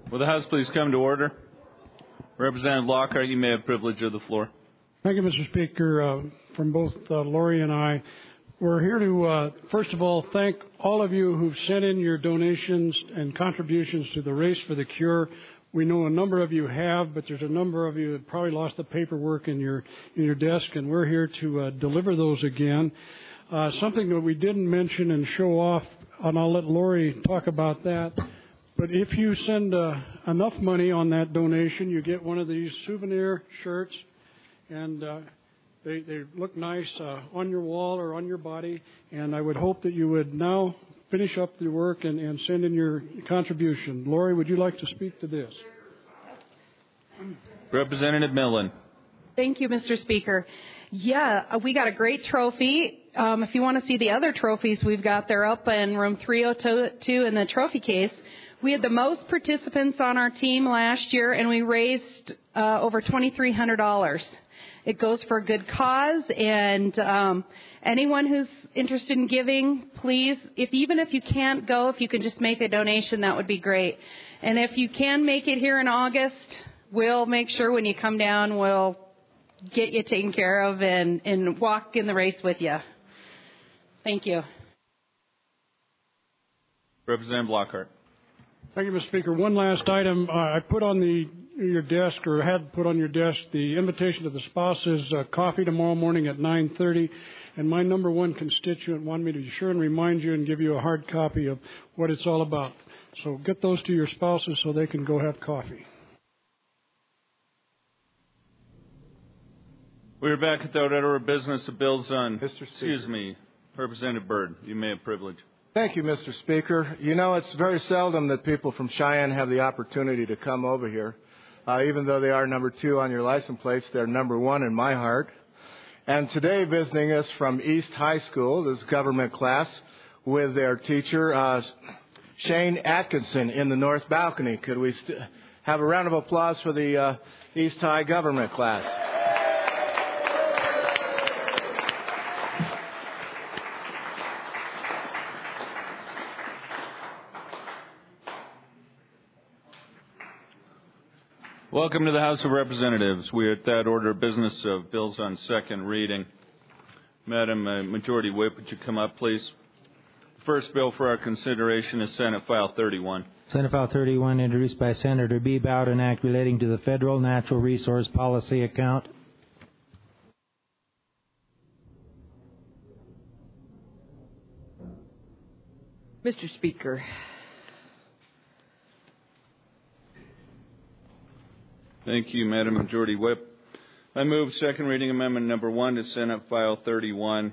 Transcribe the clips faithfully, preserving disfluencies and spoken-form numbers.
Will the House please come to order? Representative Lockhart, you may have privilege of the floor. Thank you, Mister Speaker. Uh, from both uh, Lori and I, we're here to, uh, first of all, thank all of you who've sent in your donations and contributions to the Race for the Cure. We know a number of you have, but there's a number of you that probably lost the paperwork in your in your desk, and we're here to uh, deliver those again. Uh, something that we didn't mention and show off, and I'll let Lori talk about that. But if you send uh, enough money on that donation, you get one of these souvenir shirts, and uh, they, they look nice uh, on your wall or on your body. And I would hope that you would now finish up the work and, and send in your contribution. Lori, would you like to speak to this? Representative Millen. Thank you, Mister Speaker. Yeah, we got a great trophy. Um, if you want to see the other trophies we've got, they're up in room three oh two in the trophy case. We had the most participants on our team last year, and we raised uh, over twenty-three hundred dollars. It goes for a good cause, and um, anyone who's interested in giving, please, if even if you can't go, if you can just make a donation, that would be great. And if you can make it here in August, we'll make sure when you come down, we'll get you taken care of and, and walk in the race with you. Thank you. Representative Lockhart. Thank you, Mister Speaker. One last item. Uh, I put on the your desk, or had put on your desk, the invitation to the spouses uh, coffee tomorrow morning at nine thirty. And my number one constituent wanted me to be sure and remind you and give you a hard copy of what it's all about. So get those to your spouses so they can go have coffee. We are back at the order of business of bills on. Mister Speaker. Excuse me, Representative Byrd. You may have privilege. Thank you, Mister Speaker. You know, it's very seldom that people from Cheyenne have the opportunity to come over here. Uh, even though they are number two on your license plates, they're number one in my heart. And today, visiting us from East High School, this government class, with their teacher, uh, Shane Atkinson, in the north balcony. Could we st- have a round of applause for the uh, East High government class? Welcome to the House of Representatives. We are at that order of business of bills on second reading. Madam uh, Majority Whip, would you come up, please? The first bill for our consideration is Senate File thirty-one. Senate File thirty-one, introduced by Senator Bebout, an act relating to the Federal Natural Resource Policy Account. Mister Speaker, Thank you, Madam Majority Whip. I move second reading amendment number one to Senate File thirty-one.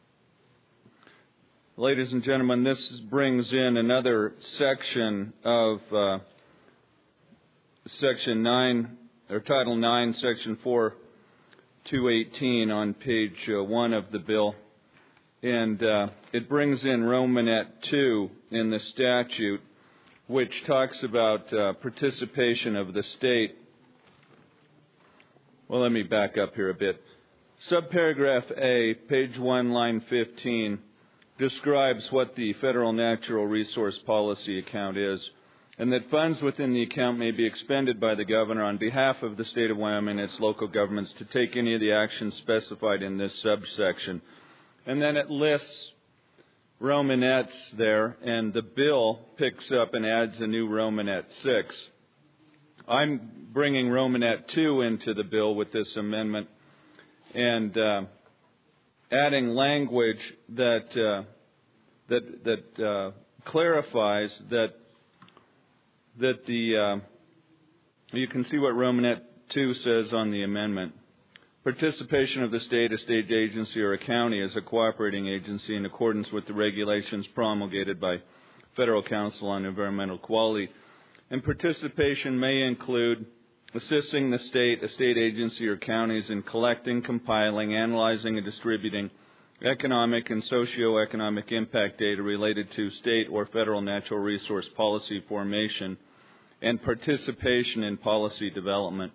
Ladies and gentlemen, this brings in another section of uh, Section nine, or Title nine, Section four two eighteen on page uh, one of the bill. And uh, it brings in Romanet two in the statute, which talks about uh, participation of the state. Well, let me back up here a bit. Subparagraph A, page one, line fifteen, describes what the Federal Natural Resource Policy Account is, and that funds within the account may be expended by the governor on behalf of the state of Wyoming and its local governments to take any of the actions specified in this subsection. And then it lists Romanets there, and the bill picks up and adds a new Romanet six. I'm bringing Romanet two into the bill with this amendment and uh, adding language that uh, that that uh, clarifies that that the uh, you can see what Romanet two says on the amendment. Participation of the state, a state agency, or a county as a cooperating agency in accordance with the regulations promulgated by Federal Council on Environmental Quality. And participation may include assisting the state, a state agency, or counties in collecting, compiling, analyzing, and distributing economic and socioeconomic impact data related to state or federal natural resource policy formation and participation in policy development.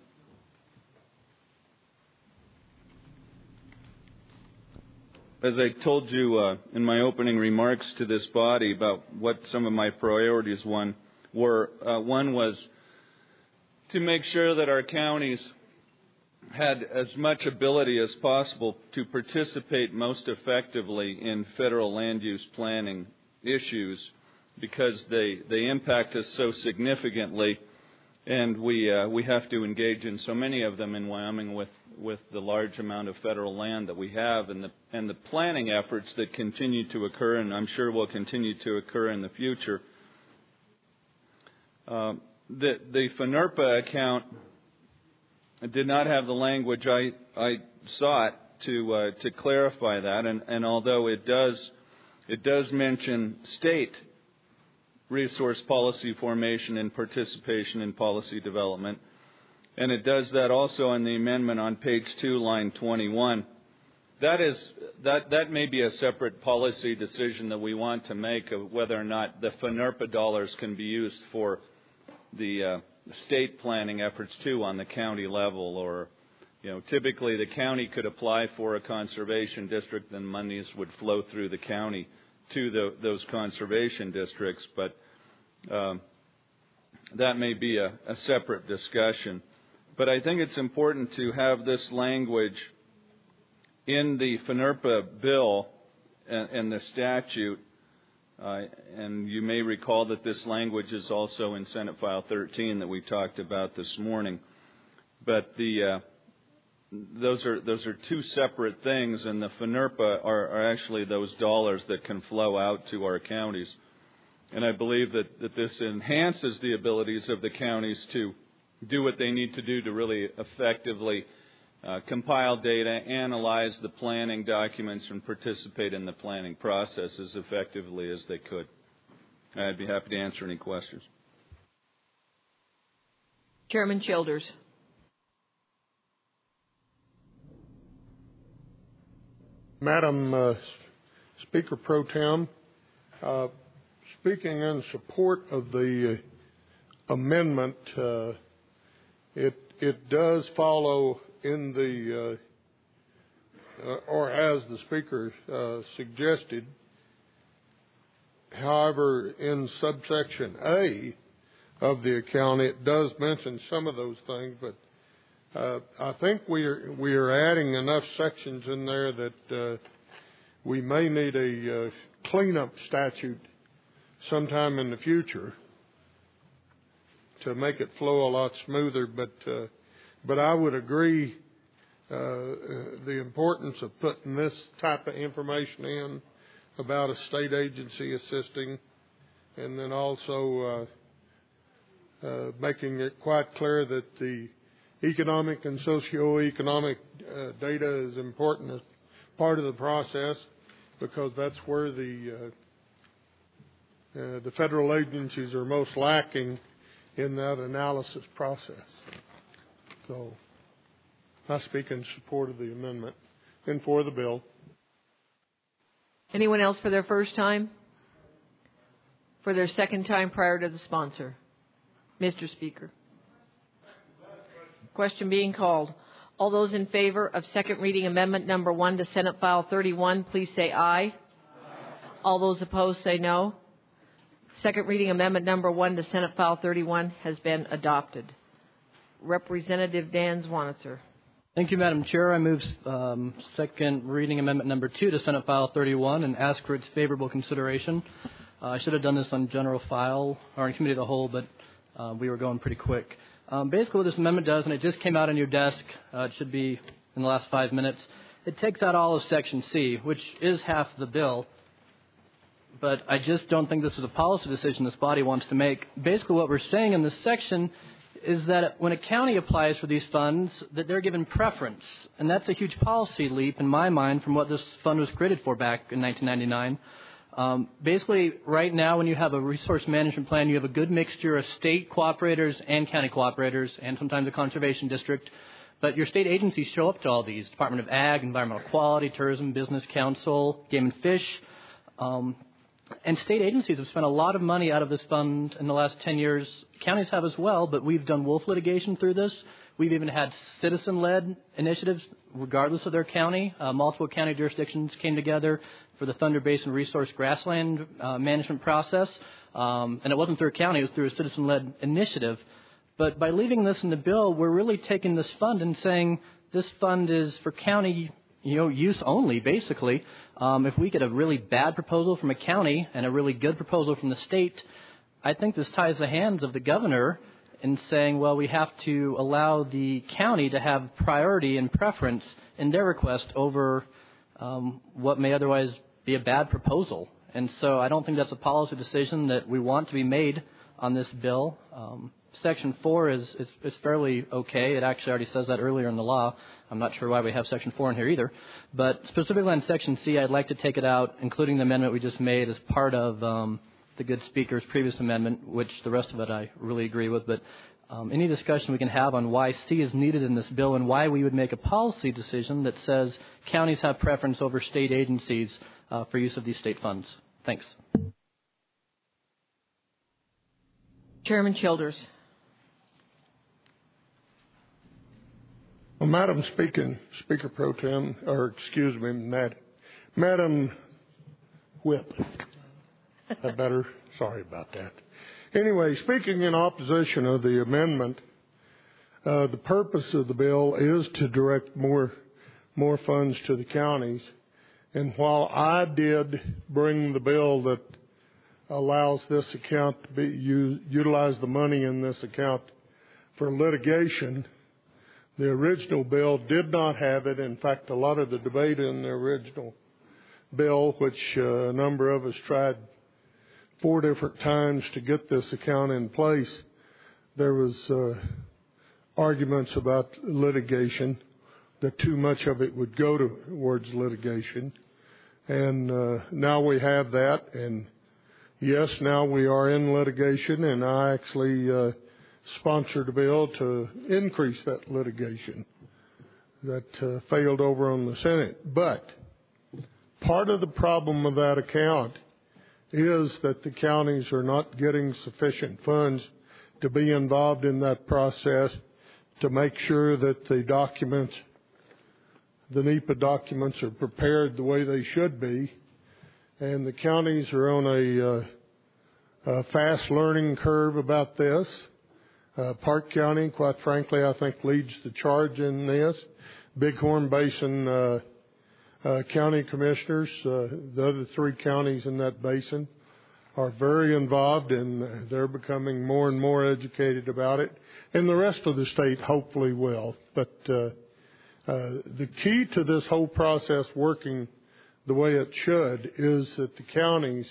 As I told you uh, in my opening remarks to this body about what some of my priorities one were, uh, one was to make sure that our counties had as much ability as possible to participate most effectively in federal land use planning issues, because they, they impact us so significantly, and we uh, we have to engage in so many of them in Wyoming with, with the large amount of federal land that we have, and the and the planning efforts that continue to occur, and I'm sure will continue to occur in the future. Uh, the the FNRPA account did not have the language I I sought to uh, to clarify that, and, and although it does it does mention state resource policy formation and participation in policy development, and it does that also in the amendment on page two, line twenty-one. That is that that may be a separate policy decision that we want to make of whether or not the FNRPA dollars can be used for the uh, state planning efforts too on the county level, or you know, typically the county could apply for a conservation district, then monies would flow through the county to the, those conservation districts, but um, that may be a, a separate discussion. But I think it's important to have this language in the FNRPA bill and, and the statute, uh, and you may recall that this language is also in Senate File thirteen that we talked about this morning. But the uh, those are those are two separate things, and the FNRPA are, are actually those dollars that can flow out to our counties. And I believe that, that this enhances the abilities of the counties to do what they need to do to really effectively uh, compile data, analyze the planning documents, and participate in the planning process as effectively as they could. I'd be happy to answer any questions. Chairman Childers. Madam uh, Speaker Pro Tem, uh, speaking in support of the uh, amendment, uh, it it does follow in the, uh, uh, or as the Speaker uh, suggested. However, in subsection A of the account, it does mention some of those things, but Uh, I think we are we are adding enough sections in there that uh, we may need a uh, cleanup statute sometime in the future to make it flow a lot smoother. But uh, but I would agree uh, the importance of putting this type of information in about a state agency assisting, and then also uh, uh, making it quite clear that the economic and socioeconomic uh, data is important as part of the process, because that's where the uh, uh, the federal agencies are most lacking in that analysis process. So I speak in support of the amendment and for the bill. Anyone else for their first time? For their second time prior to the sponsor? Mister Speaker. Question being called. All those in favor of second reading amendment number one to Senate File thirty-one, please say aye. Aye. All those opposed say no. Second reading amendment number one to Senate File thirty-one has been adopted. Representative Dan Zwanitzer. Thank you, Madam Chair. I move um, second reading amendment number two to Senate File thirty-one and ask for its favorable consideration. Uh, I should have done this on general file or in committee of the whole, but uh, we were going pretty quick. Um, basically what this amendment does, and it just came out on your desk, uh, it should be in the last five minutes, it takes out all of Section C, which is half the bill, but I just don't think this is a policy decision this body wants to make. Basically what we're saying in this section is that when a county applies for these funds, that they're given preference, and that's a huge policy leap in my mind from what this fund was created for back in nineteen ninety-nine. Um, basically, right now, when you have a resource management plan, you have a good mixture of state cooperators and county cooperators, and sometimes a conservation district. But your state agencies show up to all these: Department of Ag, Environmental Quality, Tourism, Business Council, Game and Fish. Um, and state agencies have spent a lot of money out of this fund in the last ten years. Counties have as well, but we've done wolf litigation through this. We've even had citizen-led initiatives, regardless of their county. Uh, multiple county jurisdictions came together for the Thunder Basin Resource Grassland uh, management process. Um, and it wasn't through a county, it was through a citizen-led initiative. But by leaving this in the bill, we're really taking this fund and saying this fund is for county, you know, use only, basically. Um, if we get a really bad proposal from a county and a really good proposal from the state, I think this ties the hands of the governor in saying, well, we have to allow the county to have priority and preference in their request over um, what may otherwise be a bad proposal. And so I don't think that's a policy decision that we want to be made on this bill. Um, Section four is, is, is fairly okay. It actually already says that earlier in the law. I'm not sure why we have Section four in here either. But specifically on Section C, I'd like to take it out, including the amendment we just made as part of um, the good speaker's previous amendment, which the rest of it I really agree with. But um, any discussion we can have on why C is needed in this bill and why we would make a policy decision that says counties have preference over state agencies uh, for use of these state funds. Thanks. Chairman Childers. Well, Madam Speaker, Speaker Pro Tem, or excuse me, Mad, Madam Whip. That better? Sorry about that. Anyway, speaking in opposition of the amendment, uh, the purpose of the bill is to direct more more funds to the counties. And while I did bring the bill that allows this account to be u- utilize the money in this account for litigation, the original bill did not have it. In fact, a lot of the debate in the original bill, which uh, a number of us tried four different times to get this account in place, there was uh, arguments about litigation, that too much of it would go towards litigation. And uh, now we have that. And yes, now we are in litigation, and I actually uh, sponsored a bill to increase that litigation that uh, failed over on the Senate. But part of the problem of that account is that the counties are not getting sufficient funds to be involved in that process to make sure that the documents, the NEPA documents, are prepared the way they should be. And the counties are on a, uh, a fast learning curve about this. Uh, Park County, quite frankly, I think leads the charge in this. Bighorn Basin uh, uh, county commissioners, uh, the other three counties in that basin, are very involved, and they're becoming more and more educated about it. And the rest of the state hopefully will. But uh, uh, the key to this whole process working the way it should is that the counties,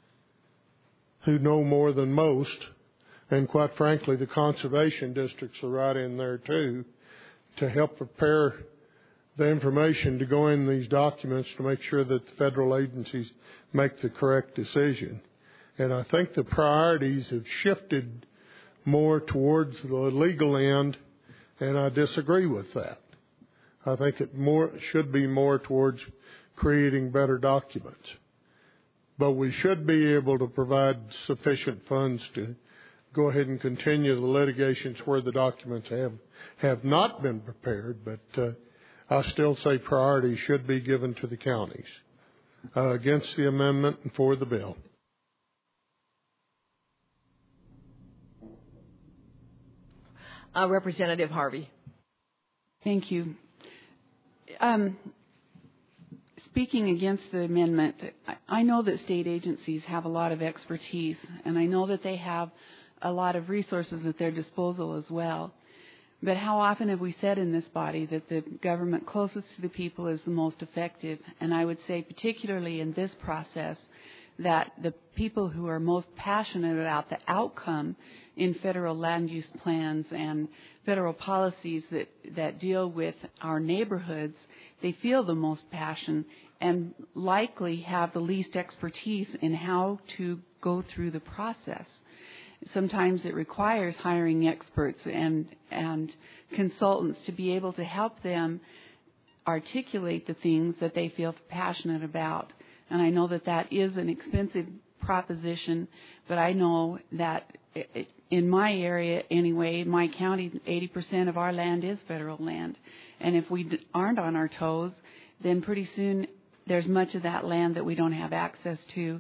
who know more than most, and quite frankly, the conservation districts are right in there too, to help prepare the information to go in these documents to make sure that the federal agencies make the correct decision. And I think the priorities have shifted more towards the legal end, and I disagree with that. I think it more should be more towards creating better documents. But we should be able to provide sufficient funds to go ahead and continue the litigations where the documents have, have not been prepared, but uh, I still say priority should be given to the counties. Uh, against the amendment and for the bill. Uh, Representative Harvey. Thank you. Um, speaking against the amendment, I, I know that state agencies have a lot of expertise, and I know that they have a lot of resources at their disposal as well. But how often have we said in this body that the government closest to the people is the most effective? And I would say particularly in this process that the people who are most passionate about the outcome in federal land use plans and federal policies that, that deal with our neighborhoods, they feel the most passion and likely have the least expertise in how to go through the process. Sometimes it requires hiring experts and, and consultants to be able to help them articulate the things that they feel passionate about. And I know that that is an expensive proposition, but I know that in my area anyway, in my county, eighty percent of our land is federal land. And if we aren't on our toes, then pretty soon there's much of that land that we don't have access to,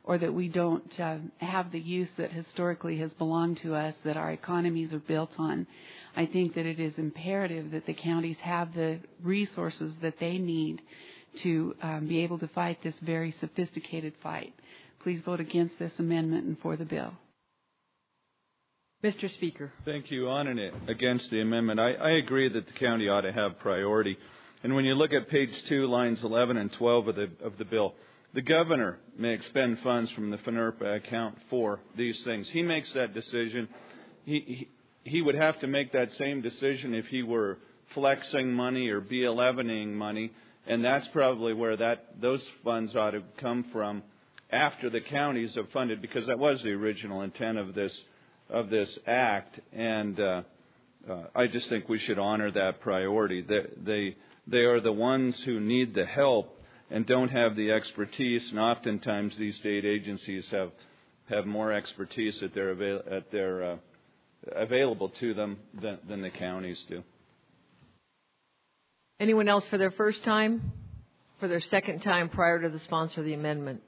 or that we don't uh, have the use that historically has belonged to us, that our economies are built on. I think that it is imperative that the counties have the resources that they need to um, be able to fight this very sophisticated fight. Please vote against this amendment and for the bill. Mister Speaker. Thank you. On and against the amendment, I, I agree that the county ought to have priority. And when you look at page two, lines eleven and twelve of the of the bill, the governor may expend funds from the FNERPA account for these things. He makes that decision. He, he he would have to make that same decision if he were flexing money or B eleven-ing money, and that's probably where that those funds ought to come from after the counties have funded, because that was the original intent of this of this act. And uh, uh, I just think we should honor that priority. They, they they are the ones who need the help and don't have the expertise, and oftentimes these state agencies have have more expertise at their avail- at their uh, available to them than, than the counties do. Anyone else for their first time? For their second time prior to the sponsor of the amendment?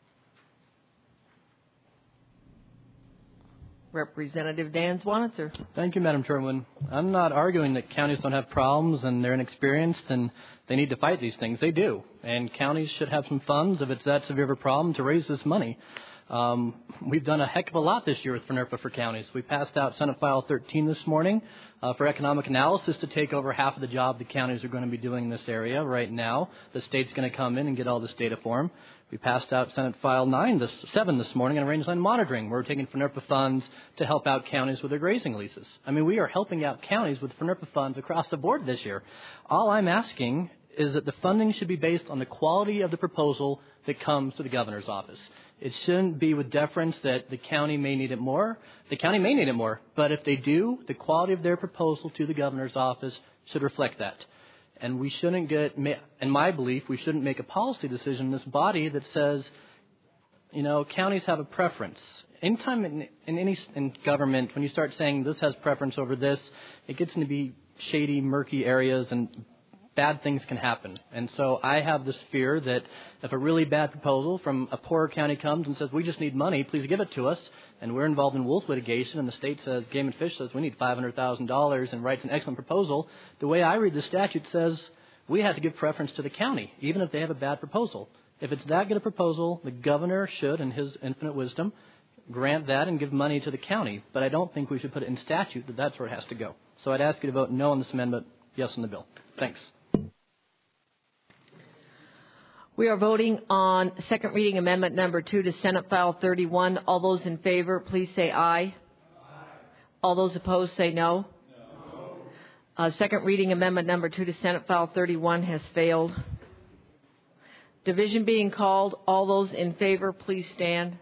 Representative Dan Zwanitzer. Thank you, Madam Chairman. I'm not arguing that counties don't have problems and they're inexperienced and they need to fight these things. They do. And counties should have some funds, if it's that severe of a problem, to raise this money. Um, we've done a heck of a lot this year with FNERPA for counties. We passed out Senate File thirteen this morning uh, for economic analysis to take over half of the job the counties are going to be doing in this area right now. The state's going to come in and get all this data for them. We passed out Senate File nine, this, seven this morning on rangeland monitoring. We're taking FNERPA funds to help out counties with their grazing leases. I mean, we are helping out counties with FNERPA funds across the board this year. All I'm asking is that the funding should be based on the quality of the proposal that comes to the governor's office. It shouldn't be with deference that the county may need it more. The county may need it more, but if they do, the quality of their proposal to the governor's office should reflect that. And we shouldn't get, in my belief, we shouldn't make a policy decision in this body that says, you know, counties have a preference. Anytime in, in any in government, when you start saying this has preference over this, it gets into be shady, murky areas, and bad things can happen. And so I have this fear that if a really bad proposal from a poorer county comes and says, we just need money, please give it to us, and we're involved in wolf litigation, and the state says, Game and Fish says, we need five hundred thousand dollars and writes an excellent proposal, the way I read the statute says we have to give preference to the county, even if they have a bad proposal. If it's that good a proposal, the governor should, in his infinite wisdom, grant that and give money to the county. But I don't think we should put it in statute that that's where it has to go. So I'd ask you to vote no on this amendment, yes on the bill. Thanks. We are voting on second reading amendment number two to Senate File thirty-one. All those in favor, please say aye. Aye. All those opposed, say no. No. Uh, second reading amendment number two to Senate File thirty-one has failed. Division being called. All those in favor, please stand.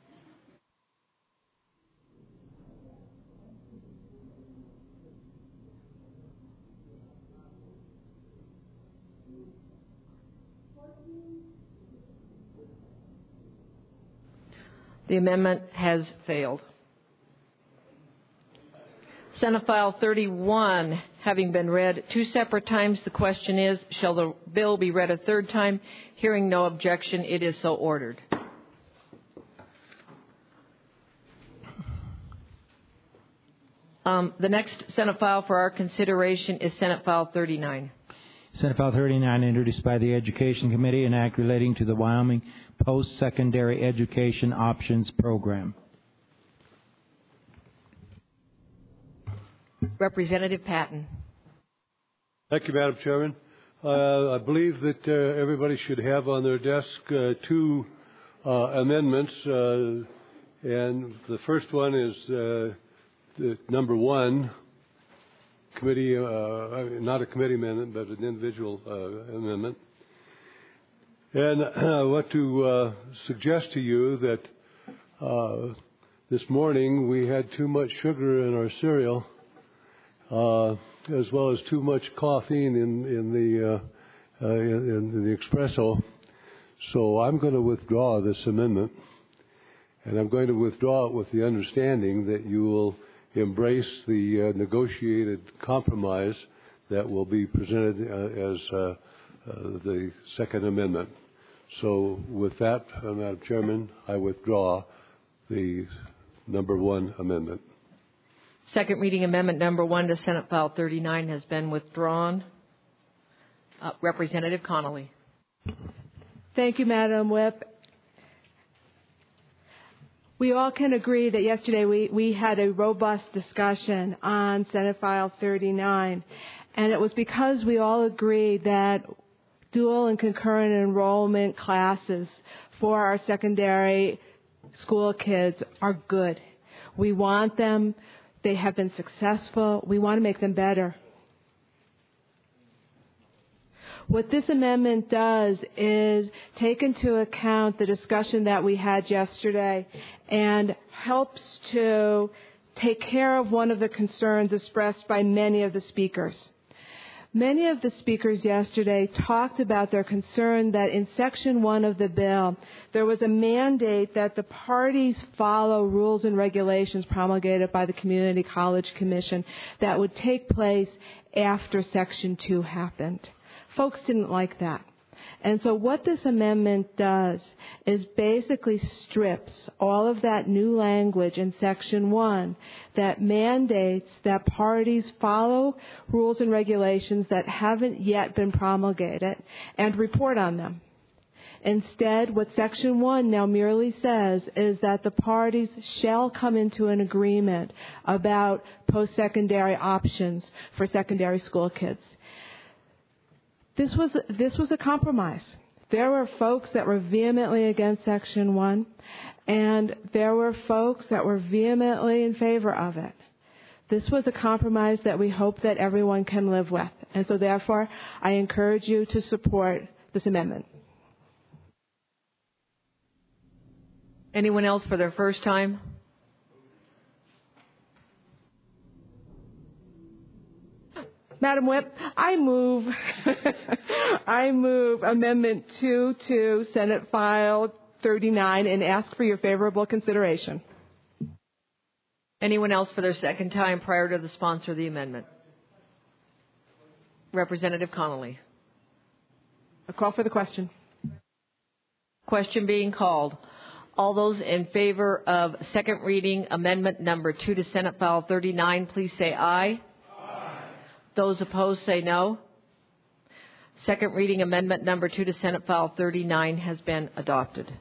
The amendment has failed. Senate File thirty-one having been read two separate times, the question is, shall the bill be read a third time? Hearing no objection, it is so ordered. Um, the next Senate file for our consideration is Senate File thirty-nine. Senate File thirty-nine, introduced by the Education Committee, an act relating to the Wyoming Post-Secondary Education Options Program. Representative Patton. Thank you, Madam Chairman. Uh, I believe that uh, everybody should have on their desk uh, two uh, amendments, uh, and the first one is uh, the number one. Committee, uh, not a committee amendment, but an individual uh, amendment. And I want to uh, suggest to you that uh, this morning we had too much sugar in our cereal, uh, as well as too much caffeine in, in the uh, uh, in, in the espresso. So I'm going to withdraw this amendment, and I'm going to withdraw it with the understanding that you will embrace the uh, negotiated compromise that will be presented uh, as uh, uh, the Second Amendment. So with that, uh, Madam Chairman, I withdraw the number one amendment. Second reading amendment number one to Senate File thirty-nine has been withdrawn. Uh, Representative Connolly. Thank you, Madam Whip. We all can agree that yesterday we, we had a robust discussion on Senate File thirty-nine, and it was because we all agreed that dual and concurrent enrollment classes for our secondary school kids are good. We want them. They have been successful. We want to make them better. What this amendment does is take into account the discussion that we had yesterday and helps to take care of one of the concerns expressed by many of the speakers. Many of the speakers yesterday talked about their concern that in Section one of the bill, there was a mandate that the parties follow rules and regulations promulgated by the Community College Commission that would take place after Section two happened. Folks didn't like that. And so what this amendment does is basically strips all of that new language in Section one that mandates that parties follow rules and regulations that haven't yet been promulgated and report on them. Instead, what Section one now merely says is that the parties shall come into an agreement about post-secondary options for secondary school kids. This was, this was a compromise. There were folks that were vehemently against Section one, and there were folks that were vehemently in favor of it. This was a compromise that we hope that everyone can live with. And so therefore, I encourage you to support this amendment. Anyone else for their first time? Madam Whip, I move, I move Amendment two to Senate File thirty-nine and ask for your favorable consideration. Anyone else for their second time prior to the sponsor of the amendment? Representative Connolly. A call for the question. Question being called. All those in favor of second reading amendment number two to Senate File thirty-nine, please say aye. Those opposed say no. Second reading amendment number two to Senate File thirty-nine has been adopted.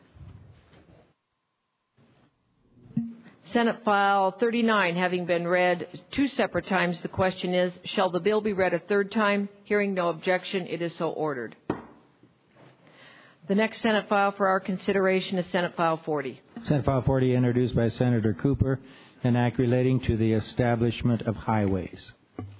Senate File thirty-nine having been read two separate times, the question is, shall the bill be read a third time? Hearing no objection, it is so ordered. The next Senate file for our consideration is Senate File forty. Senate File forty, introduced by Senator Cooper, an act relating to the establishment of highways.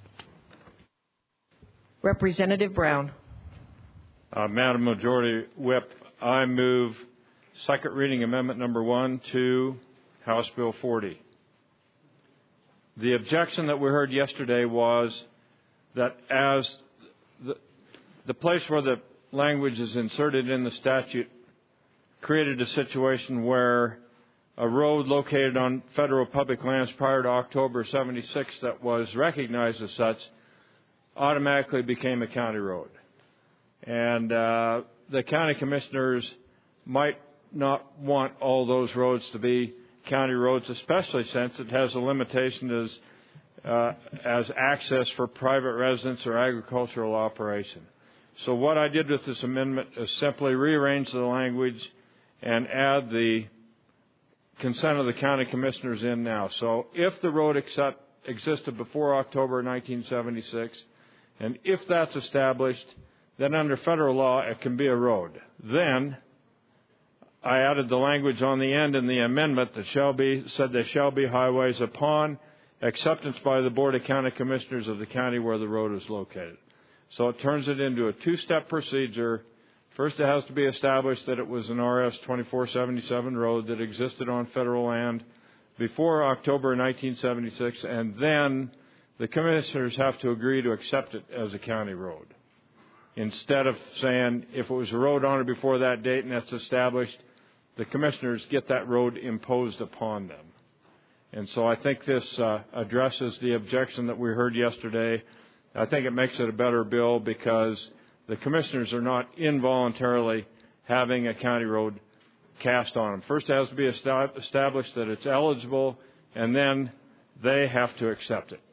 Representative Brown. Uh, Madam Majority Whip, I move second reading amendment number one to House Bill forty. The objection that we heard yesterday was that as the, the place where the language is inserted in the statute created a situation where a road located on federal public lands prior to October seventy-six that was recognized as such automatically became a county road. And uh, the county commissioners might not want all those roads to be county roads, especially since it has a limitation as, uh, as access for private residents or agricultural operation. So what I did with this amendment is simply rearrange the language and add the consent of the county commissioners in now. So if the road accept, existed before October nineteen seventy-six, and if that's established, then under federal law, it can be a road. Then I added the language on the end in the amendment that shall be, said there shall be highways upon acceptance by the Board of County Commissioners of the county where the road is located. So it turns it into a two-step procedure. First, it has to be established that it was an R S twenty-four seventy-seven road that existed on federal land before October nineteen seventy-six, and then the commissioners have to agree to accept it as a county road. Instead of saying if it was a road on or before that date and that's established, the commissioners get that road imposed upon them. And so I think this uh, addresses the objection that we heard yesterday. I think it makes it a better bill because the commissioners are not involuntarily having a county road cast on them. First, it has to be established that it's eligible, and then they have to accept it.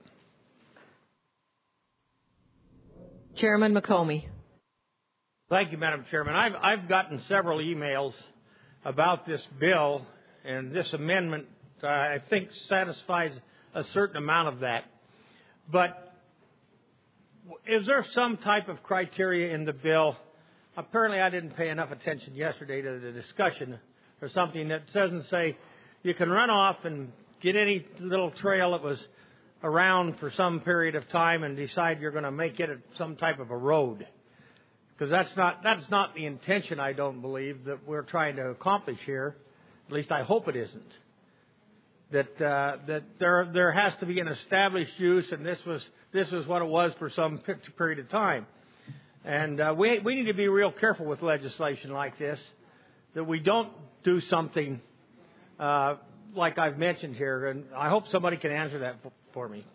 Chairman McComey. Thank you, Madam Chairman. I've, I've gotten several emails about this bill, and this amendment, uh, I think, satisfies a certain amount of that. But is there some type of criteria in the bill? Apparently, I didn't pay enough attention yesterday to the discussion or something that doesn't say you can run off and get any little trail that was around for some period of time and decide you're going to make it some type of a road. Because that's not, that's not the intention, I don't believe, that we're trying to accomplish here. At least I hope it isn't. That uh, that there there has to be an established use, and this was this was what it was for some period of time. And uh, we we need to be real careful with legislation like this, that we don't do something uh, like I've mentioned here. And I hope somebody can answer that for, for me.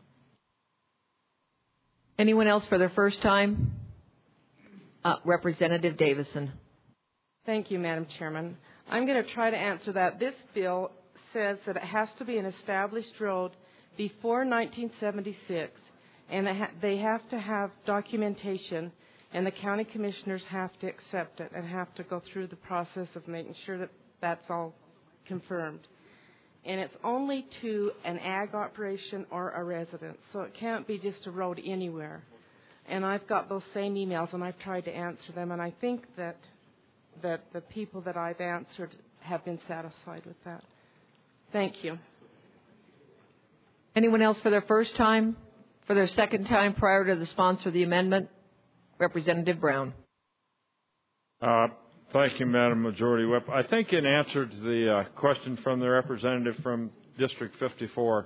Anyone else for their first time? Uh, Representative Davison. Thank you, Madam Chairman. I'm going to try to answer that. This bill says that it has to be an established road before nineteen seventy-six, and they have to have documentation, and the county commissioners have to accept it and have to go through the process of making sure that that's all confirmed. And it's only to an ag operation or a residence, so it can't be just a road anywhere. And I've got those same emails, and I've tried to answer them, and I think that that the people that I've answered have been satisfied with that. Thank you. Anyone else for their first time? For their second time prior to the sponsor of the amendment? Representative Brown. Uh, thank you, Madam Majority Whip. I think in answer to the uh, question from the representative from District fifty-four,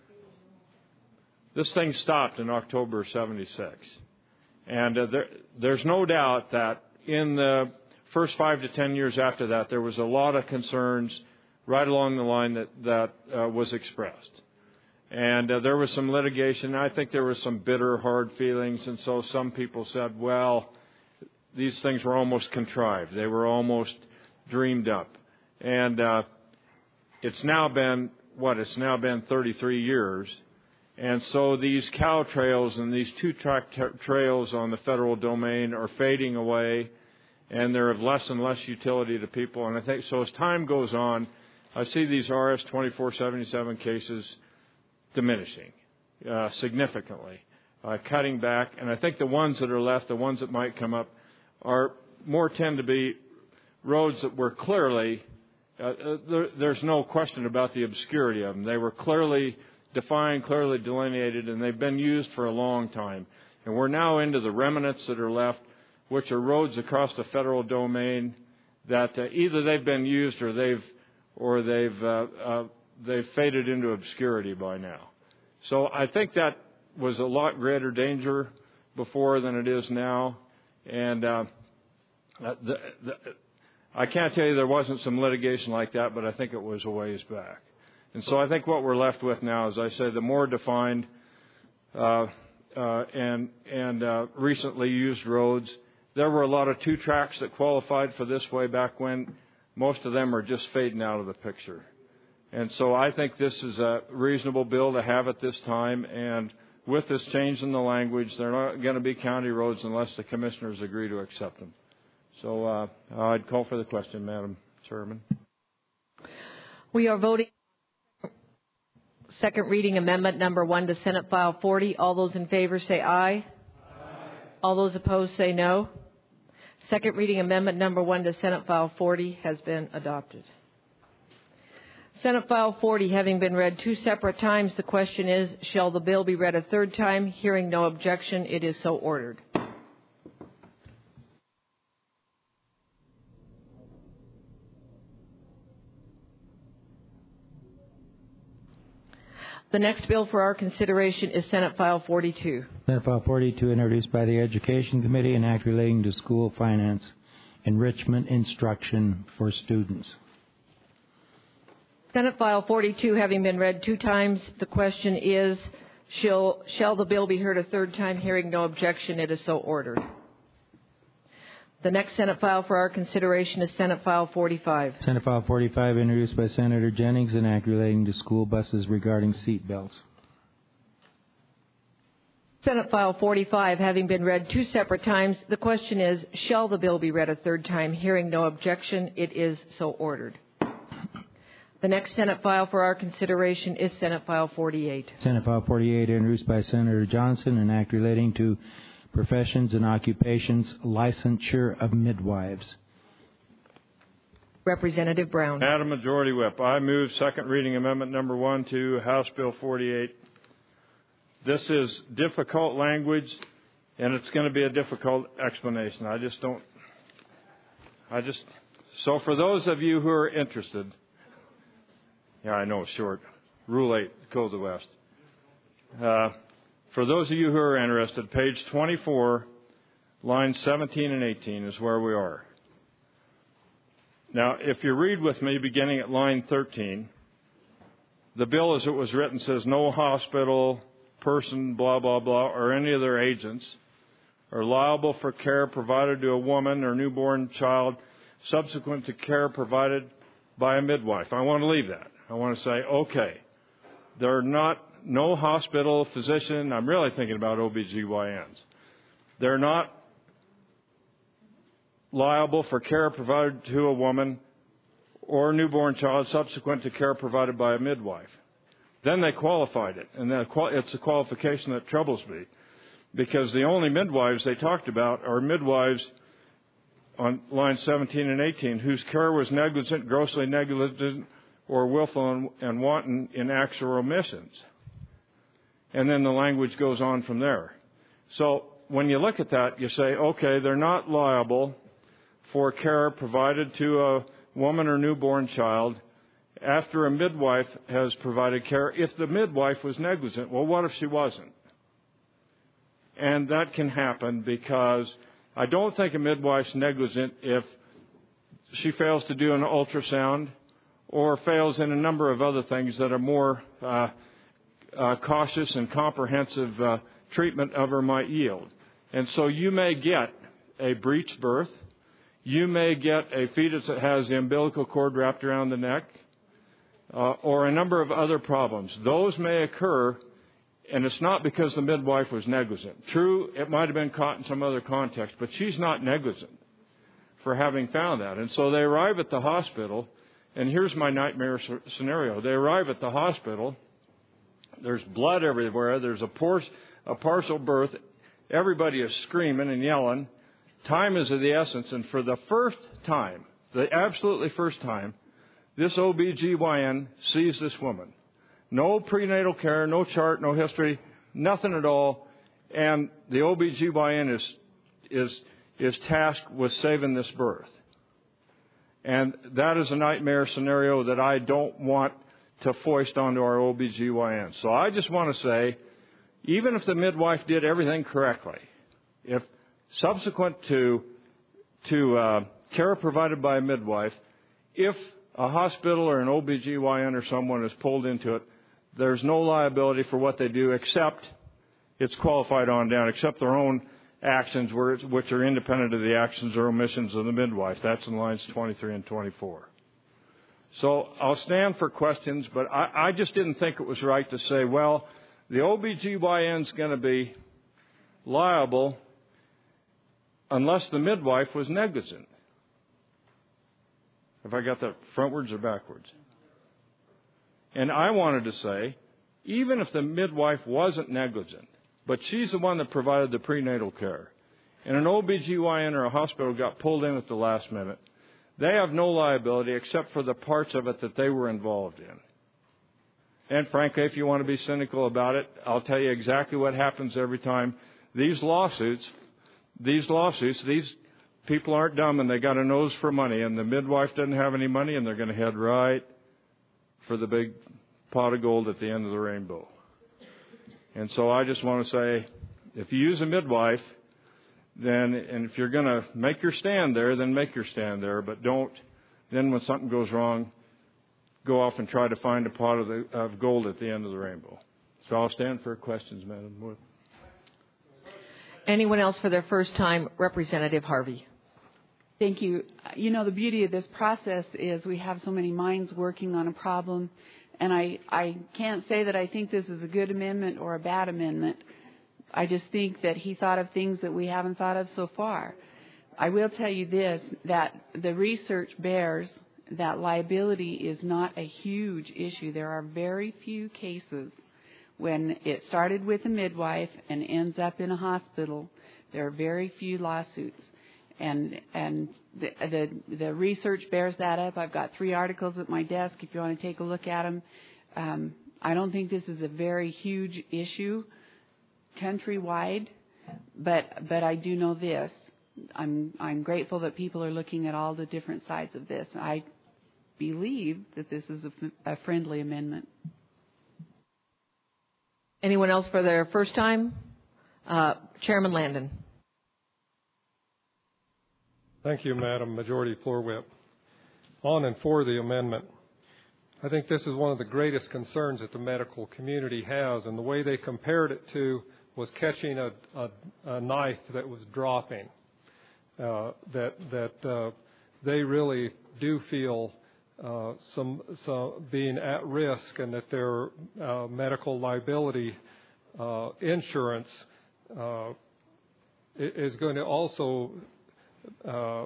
this thing stopped in October seventy-six. And uh, there, there's no doubt that in the first five to ten years after that, there was a lot of concerns right along the line that, that uh, was expressed. And uh, there was some litigation. I think there was some bitter, hard feelings. And so some people said, well, these things were almost contrived. They were almost dreamed up. And uh, it's now been, what, it's now been thirty-three years. And so these cow trails and these two-track tra- trails on the federal domain are fading away, and they're of less and less utility to people. And I think so as time goes on, I see these R S twenty-four seventy-seven cases diminishing uh, significantly, uh, cutting back. And I think the ones that are left, the ones that might come up, are more tend to be roads that were clearly, uh, uh, there, there's no question about the obscurity of them. They were clearly defined, clearly delineated, and they've been used for a long time. And we're now into the remnants that are left, which are roads across the federal domain that uh, either they've been used or they've or they've uh, uh, they've faded into obscurity by now. So I think that was a lot greater danger before than it is now. And uh, the, the, I can't tell you there wasn't some litigation like that, but I think it was a ways back. And so I think what we're left with now, as I say, the more defined uh, uh, and and uh, recently used roads. There were a lot of two tracks that qualified for this way back when. Most of them are just fading out of the picture. And so I think this is a reasonable bill to have at this time. And with this change in the language, they're not going to be county roads unless the commissioners agree to accept them. So uh, I'd call for the question, Madam Chairman. We are voting second reading amendment number one to Senate File forty. All those in favor say aye. Aye. All those opposed say no. Second reading amendment number one to Senate File forty has been adopted. Senate File forty having been read two separate times, the question is, shall the bill be read a third time? Hearing no objection, it is so ordered. The next bill for our consideration is Senate File forty-two. Senate File forty-two, introduced by the Education Committee, an act relating to school finance enrichment instruction for students. Senate File forty-two having been read two times, the question is, shall, shall the bill be heard a third time? Hearing no objection, it is so ordered. The next Senate file for our consideration is Senate File forty-five. Senate File forty-five, introduced by Senator Jennings, an act relating to school buses regarding seat belts. Senate File forty-five having been read two separate times, the question is, shall the bill be read a third time? Hearing no objection, it is so ordered. The next Senate file for our consideration is Senate File forty-eight. Senate File forty-eight, introduced by Senator Johnson, an act relating to professions and occupations, licensure of midwives. Representative Brown. Madam Majority Whip, I move second reading amendment number one to House Bill forty-eight. This is difficult language, and it's going to be a difficult explanation. I just don't, I just, so for those of you who are interested, yeah, I know it's short, Rule eight, Code of the West. Uh, for those of you who are interested, page twenty-four, lines seventeen and eighteen is where we are. Now, if you read with me beginning at line thirteen, the bill as it was written says no hospital, person, blah, blah, blah, or any of their agents are liable for care provided to a woman or newborn child subsequent to care provided by a midwife. I want to leave that. I want to say, okay, they're not, no hospital, physician, I'm really thinking about O B G Y Ns. They're not liable for care provided to a woman or newborn child subsequent to care provided by a midwife. Then they qualified it, and it's a qualification that troubles me, because the only midwives they talked about are midwives on lines seventeen and eighteen whose care was negligent, grossly negligent, or willful and wanton in acts or omissions. And then the language goes on from there. So when you look at that, you say, okay, they're not liable for care provided to a woman or newborn child after a midwife has provided care if the midwife was negligent. Well, what if she wasn't? And that can happen because I don't think a midwife's negligent if she fails to do an ultrasound or fails in a number of other things that are more uh, uh, cautious and comprehensive uh, treatment of her might yield. And so you may get a breech birth. You may get a fetus that has the umbilical cord wrapped around the neck. Uh, or a number of other problems. Those may occur, and it's not because the midwife was negligent. True, it might have been caught in some other context, but she's not negligent for having found that. And so they arrive at the hospital, and here's my nightmare scenario. They arrive at the hospital, there's blood everywhere, there's a, por- a partial birth, everybody is screaming and yelling, time is of the essence, and for the first time, the absolutely first time, this O B G Y N sees this woman. No prenatal care, no chart, no history, nothing at all. And the O B G Y N is, is, is tasked with saving this birth. And that is a nightmare scenario that I don't want to foist onto our O B G Y N. So I just want to say, even if the midwife did everything correctly, if subsequent to, to uh, care provided by a midwife, if a hospital or an O B G Y N or someone is pulled into it, there's no liability for what they do except it's qualified on down, except their own actions which are independent of the actions or omissions of the midwife. That's in lines twenty-three and twenty-four. So I'll stand for questions, but I, I just didn't think it was right to say, well, the O B G Y N's going to be liable unless the midwife was negligent. Have I got that frontwards or backwards? And I wanted to say, even if the midwife wasn't negligent, but she's the one that provided the prenatal care, and an O B G Y N or a hospital got pulled in at the last minute, they have no liability except for the parts of it that they were involved in. And frankly, if you want to be cynical about it, I'll tell you exactly what happens every time. These lawsuits, these lawsuits, these people aren't dumb, and they got a nose for money, and the midwife doesn't have any money, and they're going to head right for the big pot of gold at the end of the rainbow. And so I just want to say, if you use a midwife, then, and if you're going to make your stand there, then make your stand there, but don't, then when something goes wrong, go off and try to find a pot of, the, of gold at the end of the rainbow. So I'll stand for questions, Madam. Anyone else for their first time? Representative Harvey. Thank you. You know, the beauty of this process is we have so many minds working on a problem, and I, I can't say that I think this is a good amendment or a bad amendment. I just think that he thought of things that we haven't thought of so far. I will tell you this, that the research bears that liability is not a huge issue. There are very few cases when it started with a midwife and ends up in a hospital. There are very few lawsuits. And and the, the the research bears that up. I've got three articles at my desk if you want to take a look at them. Um, I don't think this is a very huge issue countrywide, but but I do know this. I'm I'm grateful that people are looking at all the different sides of this. I believe that this is a, a friendly amendment. Anyone else for their first time? Uh, Chairman Landon. Thank you, Madam Majority Floor Whip. On and for the amendment. I think this is one of the greatest concerns that the medical community has, and the way they compared it to was catching a, a, a knife that was dropping. Uh, that that uh, they really do feel uh, some, some being at risk, and that their uh, medical liability uh, insurance uh, is going to also Uh,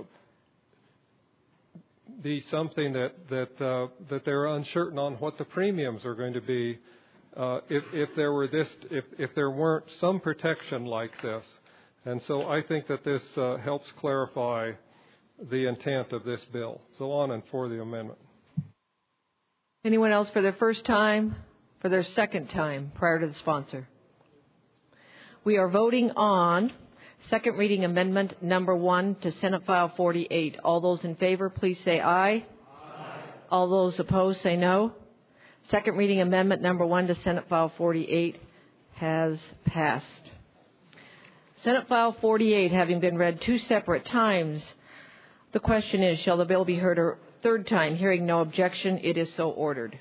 be something that that uh, that they're uncertain on what the premiums are going to be uh, if if there were this if if there weren't some protection like this, and so I think that this uh, helps clarify the intent of this bill. So on and for the amendment. Anyone else for their first time, for their second time prior to the sponsor? We are voting on second reading amendment number one to Senate File forty-eight. All those in favor, please say aye. Aye. All those opposed, say no. Second reading amendment number one to Senate File forty-eight has passed. Senate File forty-eight having been read two separate times, the question is, shall the bill be heard a third time? Hearing no objection, it is so ordered.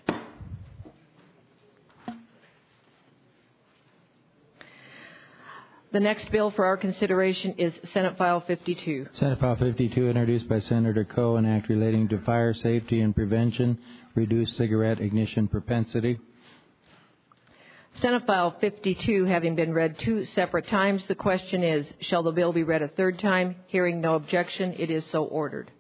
The next bill for our consideration is Senate File fifty-two. Senate File fifty-two, introduced by Senator Coe, an act relating to fire safety and prevention, reduced cigarette ignition propensity. Senate File fifty-two having been read two separate times, the question is, shall the bill be read a third time? Hearing no objection, it is so ordered.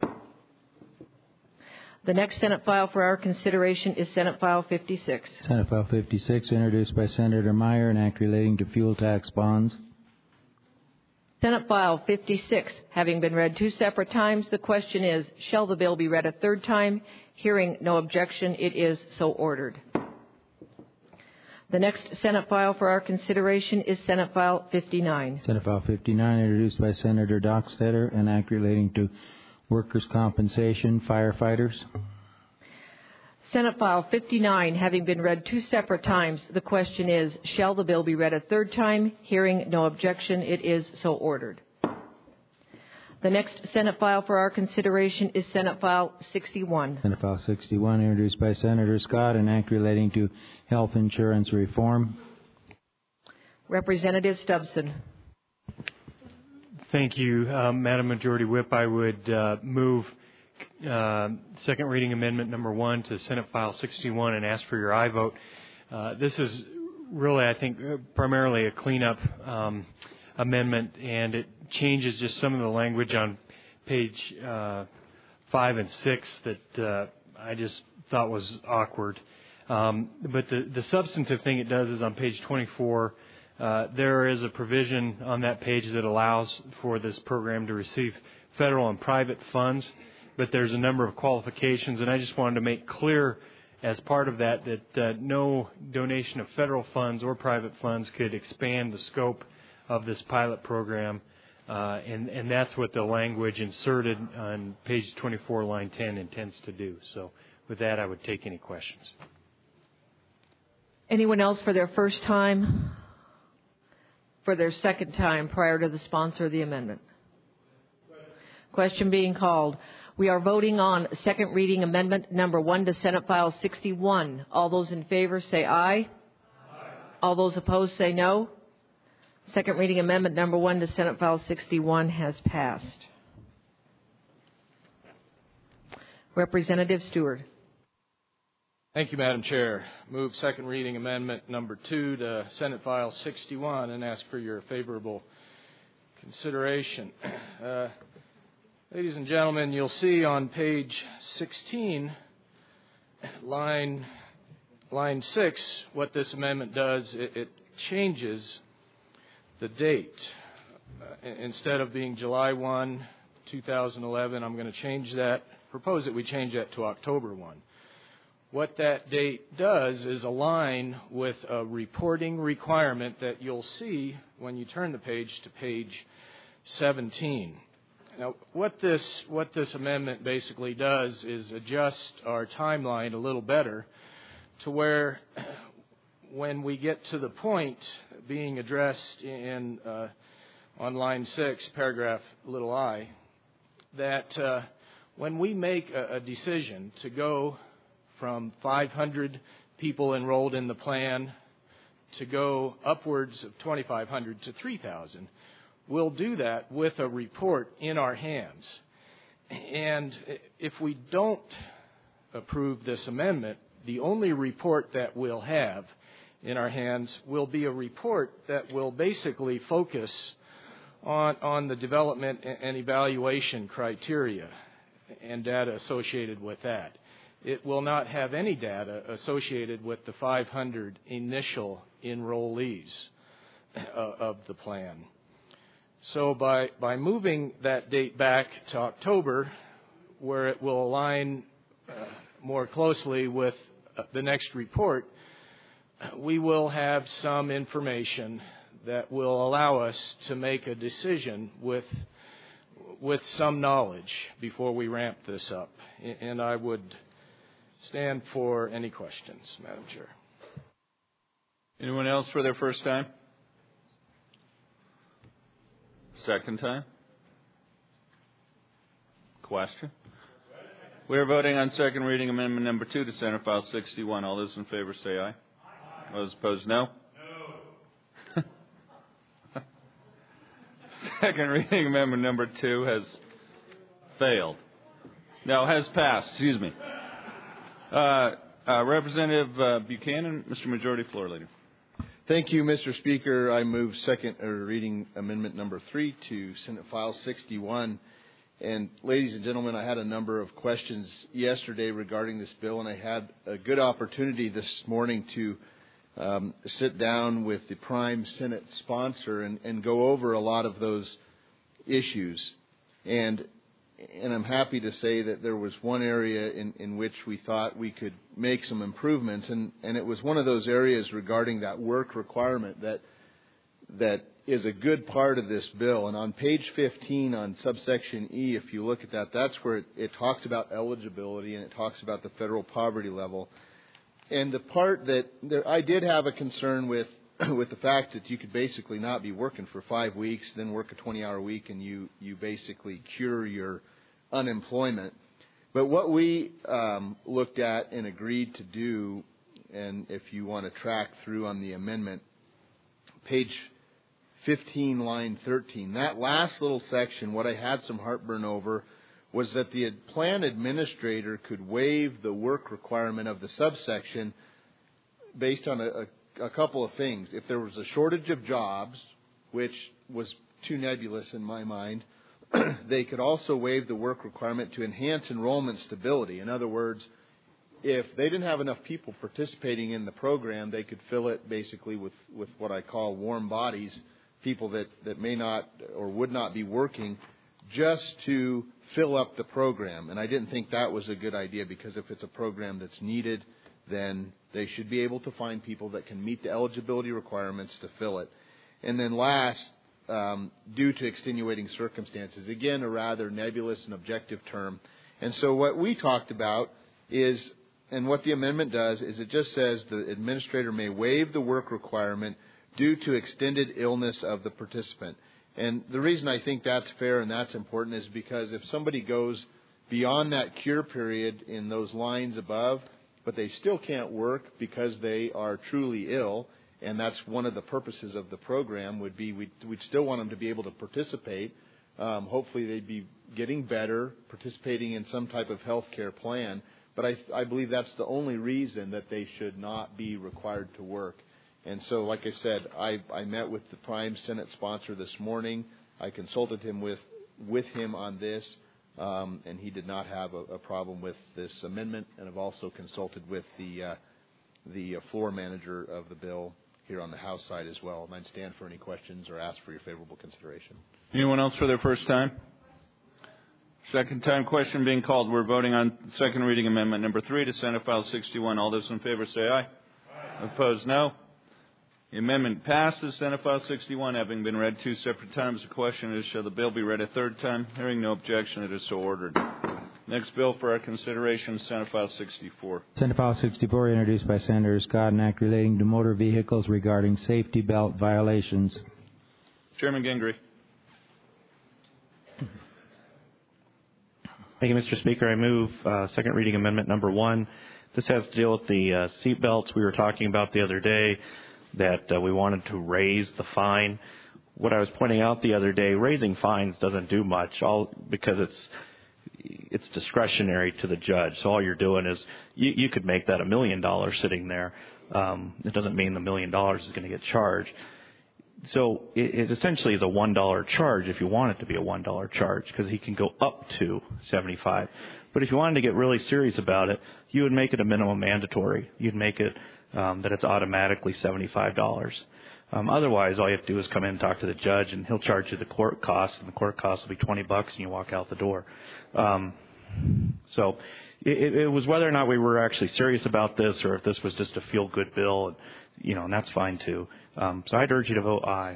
The next Senate file for our consideration is Senate File fifty-six. Senate File fifty-six, introduced by Senator Meyer, an act relating to fuel tax bonds. Senate File fifty-six having been read two separate times, the question is, shall the bill be read a third time? Hearing no objection, it is so ordered. The next Senate file for our consideration is Senate File fifty-nine. Senate File fifty-nine, introduced by Senator Dockstader, an act relating to workers' compensation, firefighters. Senate File fifty-nine having been read two separate times, the question is, shall the bill be read a third time? Hearing no objection, it is so ordered. The next Senate file for our consideration is Senate File sixty-one. Senate File sixty-one, introduced by Senator Scott, an act relating to health insurance reform. Representative Stubbson. Thank you, uh, Madam Majority Whip. I would uh, move uh, second reading amendment number one to Senate File sixty-one and ask for your aye vote. Uh, this is really, I think, primarily a cleanup um, amendment, and it changes just some of the language on page uh, five and six that uh, I just thought was awkward. Um, but the, the substantive thing it does is on page twenty-four, uh, there is a provision on that page that allows for this program to receive federal and private funds, but there's a number of qualifications, and I just wanted to make clear as part of that that uh, no donation of federal funds or private funds could expand the scope of this pilot program, uh, and, and that's what the language inserted on page twenty-four, line ten intends to do. So with that, I would take any questions. Anyone else for their first time, for their second time prior to the sponsor of the amendment? Question being called. We are voting on second reading amendment number one to Senate File sixty-one. All those in favor say aye. Aye. All those opposed say no. Second reading amendment number one to Senate File sixty-one has passed. Representative Stewart. Thank you, Madam Chair. Move second reading amendment number two to Senate File sixty-one and ask for your favorable consideration. Uh, ladies and gentlemen, you'll see on page sixteen, line, line six, what this amendment does. It, it changes the date. Uh, instead of being July first, two thousand eleven, I'm going to change that, propose that we change that to October first. What that date does is align with a reporting requirement that you'll see when you turn the page to page seventeen. Now, what this, what this amendment basically does is adjust our timeline a little better to where when we get to the point being addressed in uh, on line six, paragraph little I, that uh, when we make a, a decision to go from five hundred people enrolled in the plan to go upwards of twenty-five hundred to three thousand, we'll do that with a report in our hands. And if we don't approve this amendment, the only report that we'll have in our hands will be a report that will basically focus on, on the development and evaluation criteria and data associated with that. It will not have any data associated with the five hundred initial enrollees of the plan. So by, by moving that date back to October, where it will align uh, more closely with uh, the next report, we will have some information that will allow us to make a decision with, with some knowledge before we ramp this up. And I would stand for any questions, Madam Chair. Anyone else for their first time? Second time? Question? We are voting on second reading amendment number two to Senate File sixty-one. All those in favor say aye. Aye. Those opposed, no? No. Second reading amendment number two has failed. No, has passed. Excuse me. Uh, uh, Representative uh, Buchanan, Mister Majority Floor Leader. Thank you, Mister Speaker. I move second uh, reading amendment number three to Senate File sixty-one. And ladies and gentlemen, I had a number of questions yesterday regarding this bill, and I had a good opportunity this morning to um, sit down with the prime Senate sponsor and, and go over a lot of those issues. And And I'm happy to say that there was one area in, in which we thought we could make some improvements, and, and it was one of those areas regarding that work requirement that that is a good part of this bill. And on page fifteen on subsection E, if you look at that, that's where it, it talks about eligibility and it talks about the federal poverty level. And the part that there, I did have a concern with with the fact that you could basically not be working for five weeks, then work a twenty-hour week, and you, you basically cure your unemployment. But what we um, looked at and agreed to do, and if you want to track through on the amendment, page fifteen, line thirteen, that last little section, what I had some heartburn over was that the plan administrator could waive the work requirement of the subsection based on a, a a couple of things. If there was a shortage of jobs, which was too nebulous in my mind, they could also waive the work requirement to enhance enrollment stability. In other words, if they didn't have enough people participating in the program, they could fill it basically with, with what I call warm bodies, people that, that may not or would not be working, just to fill up the program. And I didn't think that was a good idea, because if it's a program that's needed, then they should be able to find people that can meet the eligibility requirements to fill it. And then last, um, due to extenuating circumstances, again, a rather nebulous and objective term. And so what we talked about is, and what the amendment does, is it just says the administrator may waive the work requirement due to extended illness of the participant. And the reason I think that's fair and that's important is because if somebody goes beyond that cure period in those lines above, but they still can't work because they are truly ill, and that's one of the purposes of the program, would be we'd, we'd still want them to be able to participate, Um, hopefully they'd be getting better, participating in some type of health care plan. But I, I believe that's the only reason that they should not be required to work. And so, like I said, I, I met with the Prime Senate sponsor this morning. I consulted him with, with him on this, um, and he did not have a, a problem with this amendment. And I've also consulted with the, uh, the floor manager of the bill here on the House side as well. And I'd stand for any questions or ask for your favorable consideration. Anyone else for their first time? Second time question being called. We're voting on second reading amendment number three to Senate File sixty-one. All those in favor say aye. Aye. Opposed, no. The amendment passes. Senate File sixty-one having been read two separate times. The question is, shall the bill be read a third time? Hearing no objection, it is so ordered. Next bill for our consideration, Senate File sixty-four. Senate File sixty-four, introduced by Senator Scott, an act relating to motor vehicles regarding safety belt violations. Chairman Gingrey. Thank you, Mister Speaker. I move uh, second reading amendment number one. This has to deal with the uh, seat belts we were talking about the other day, that uh, we wanted to raise the fine. What I was pointing out the other day, raising fines doesn't do much, all because it's it's discretionary to the judge. So all you're doing is you, you could make that a million dollars sitting there. Um, it doesn't mean the million dollars is going to get charged. So it, it essentially is a one dollar charge if you want it to be a one dollar charge, because he can go up to seventy-five. But if you wanted to get really serious about it, you would make it a minimum mandatory. You'd make it um, that it's automatically seventy-five dollars. Um, otherwise, all you have to do is come in and talk to the judge, and he'll charge you the court costs, and the court costs will be twenty bucks, and you walk out the door. Um, so it, it was whether or not we were actually serious about this, or if this was just a feel-good bill, and, you know, and that's fine too. Um, so I'd urge you to vote aye.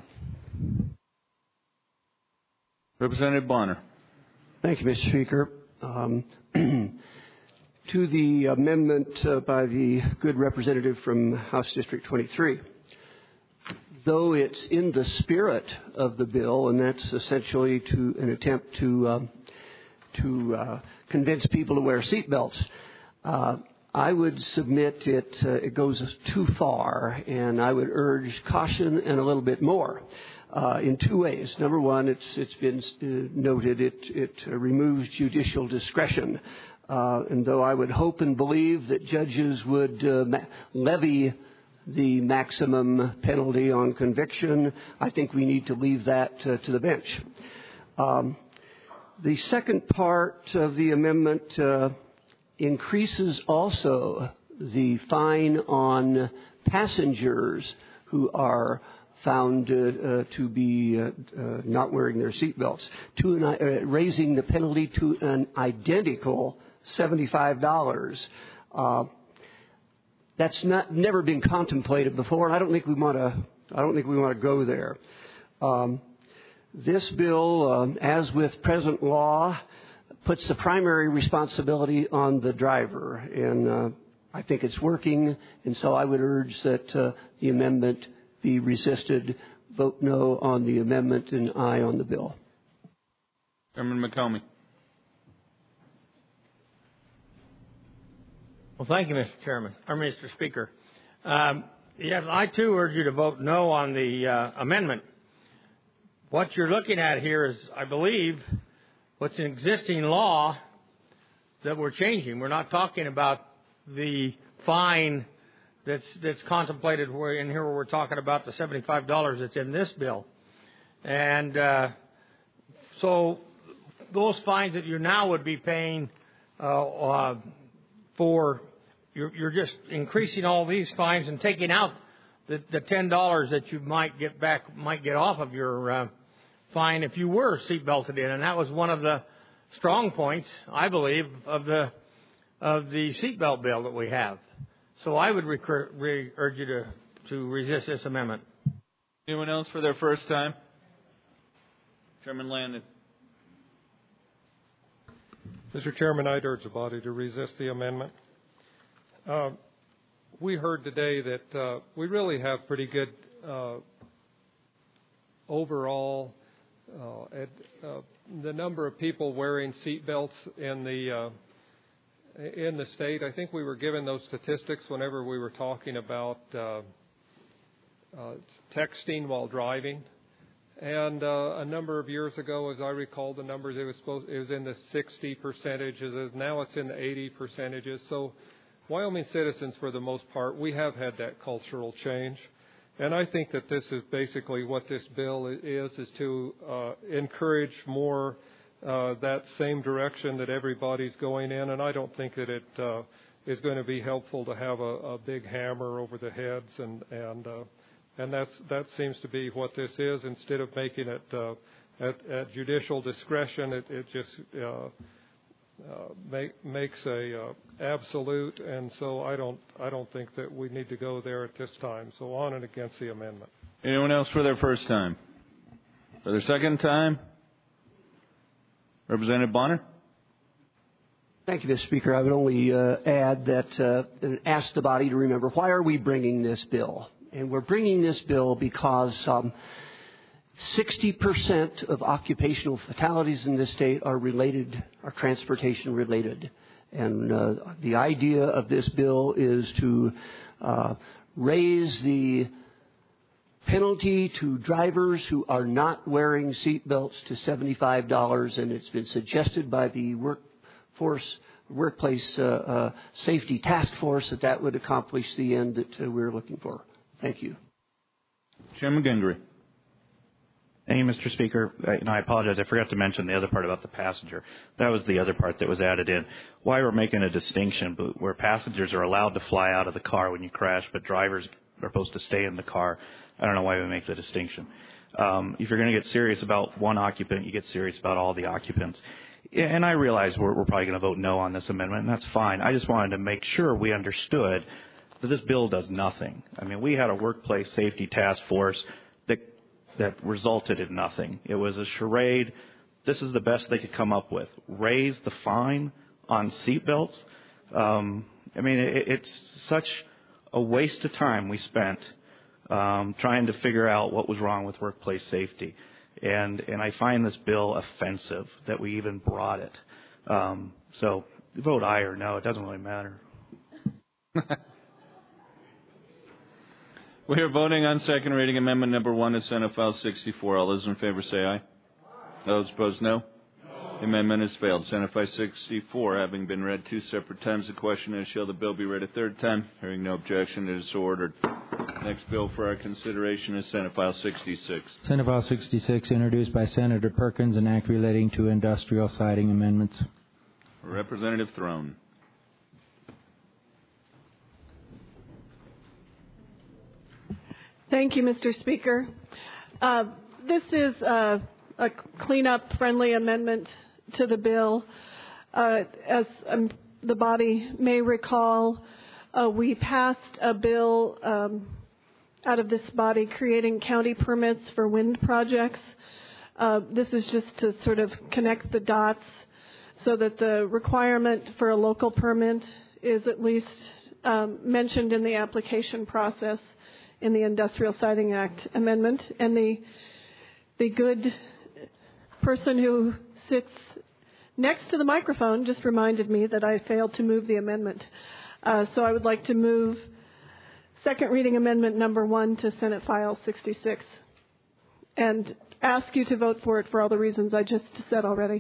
Representative Bonner. Thank you, Mister Speaker. Um, to the amendment uh, by the good representative from House District twenty-three, though it's in the spirit of the bill, and that's essentially to an attempt to um, to uh, convince people to wear seatbelts, uh, I would submit it uh, it goes too far, and I would urge caution and a little bit more uh, in two ways. Number one, it's it's been uh, noted it it uh, removes judicial discretion, uh, and though I would hope and believe that judges would uh, ma- levy the maximum penalty on conviction, I think we need to leave that uh, to the bench. Um, the second part of the amendment uh, increases also the fine on passengers who are found uh, uh, to be uh, uh, not wearing their seatbelts, to an, uh, raising the penalty to an identical seventy-five dollars. Uh, that's not never been contemplated before, and I don't think we want to. I don't think we want to go there. Um, this bill, um, as with present law, puts the primary responsibility on the driver, and uh, I think it's working, and so I would urge that uh, the amendment be resisted. Vote no on the amendment and aye on the bill. Chairman McComey. Well, thank you, Mister Chairman, or Mister Speaker. Um, yes, I too urge you to vote no on the uh, amendment. What you're looking at here is, I believe, what's an existing law that we're changing. We're not talking about the fine that's that's contemplated where in here where we're talking about the seventy-five dollars that's in this bill. And uh, so those fines that you now would be paying uh, uh, for, you're, you're just increasing all these fines and taking out the, the ten dollars that you might get back, might get off of your uh, fine if you were seatbelted in. And that was one of the strong points, I believe, of the of the seatbelt bill that we have. So I would recur, re, urge you to, to resist this amendment. Anyone else for their first time? Chairman Landon. Mister Chairman, I'd urge the body to resist the amendment. Uh, we heard today that uh, we really have pretty good uh, overall uh, at, uh, the number of people wearing seat belts in the uh, in the state. I think we were given those statistics whenever we were talking about uh, uh, texting while driving, And uh, a number of years ago, as I recall the numbers, it was supposed it was in the sixty percentages. Now it's in the eighty percentages. So Wyoming citizens, for the most part, we have had that cultural change. And I think that this is basically what this bill is, is to uh, encourage more uh, that same direction that everybody's going in. And I don't think that it uh, is going to be helpful to have a, a big hammer over the heads. And and, uh, and that's, that seems to be what this is. Instead of making it uh, at, at judicial discretion, it, it just uh, uh, make, makes a uh, absolute. And so I don't I don't think that we need to go there at this time. So on and against the amendment. Anyone else for their first time? For their second time? Representative Bonner? Thank you, Mister Speaker. I would only uh, add that, uh, and ask the body to remember, why are we bringing this bill? And we're bringing this bill because um, sixty percent of occupational fatalities in this state are related, are transportation related. And uh, the idea of this bill is to uh, raise the penalty to drivers who are not wearing seatbelts to seventy-five dollars, and it's been suggested by the workforce, workplace uh, uh, safety task force that that would accomplish the end that uh, we're looking for. Thank you. Chairman Gingrey. Thank you, Mister Speaker. I, and I apologize. I forgot to mention the other part about the passenger. That was the other part that was added in. Why we're making a distinction where passengers are allowed to fly out of the car when you crash, but drivers are supposed to stay in the car. I don't know why we make the distinction. Um, if you're going to get serious about one occupant, you get serious about all the occupants. And I realize we're, we're probably going to vote no on this amendment, and that's fine. I just wanted to make sure we understood that this bill does nothing. I mean, we had a workplace safety task force that that resulted in nothing. It was a charade. This is the best they could come up with. Raise the fine on seatbelts. Um, I mean, it, it's such a waste of time we spent um, trying to figure out what was wrong with workplace safety. And and I find this bill offensive that we even brought it. Um, so vote aye or no. It doesn't really matter. We are voting on second reading amendment number one to Senate File sixty-four. All those in favor say aye. Those opposed, no. No. The amendment has failed. Senate File sixty-four having been read two separate times, the question is, shall the bill be read a third time? Hearing no objection, it is so ordered. Next bill for our consideration is Senate File sixty-six. Senate File sixty-six, introduced by Senator Perkins, an act relating to industrial siding amendments. Representative Throne. Thank you, Mister Speaker. Uh, this is uh, a cleanup-friendly amendment to the bill. Uh, as um, the body may recall, uh, we passed a bill um, out of this body creating county permits for wind projects. Uh, this is just to sort of connect the dots so that the requirement for a local permit is at least um, mentioned in the application process in the Industrial Siding Act amendment. And the the good person who sits next to the microphone just reminded me that I failed to move the amendment. Uh, so I would like to move second reading amendment number one to Senate File sixty-six and ask you to vote for it for all the reasons I just said already.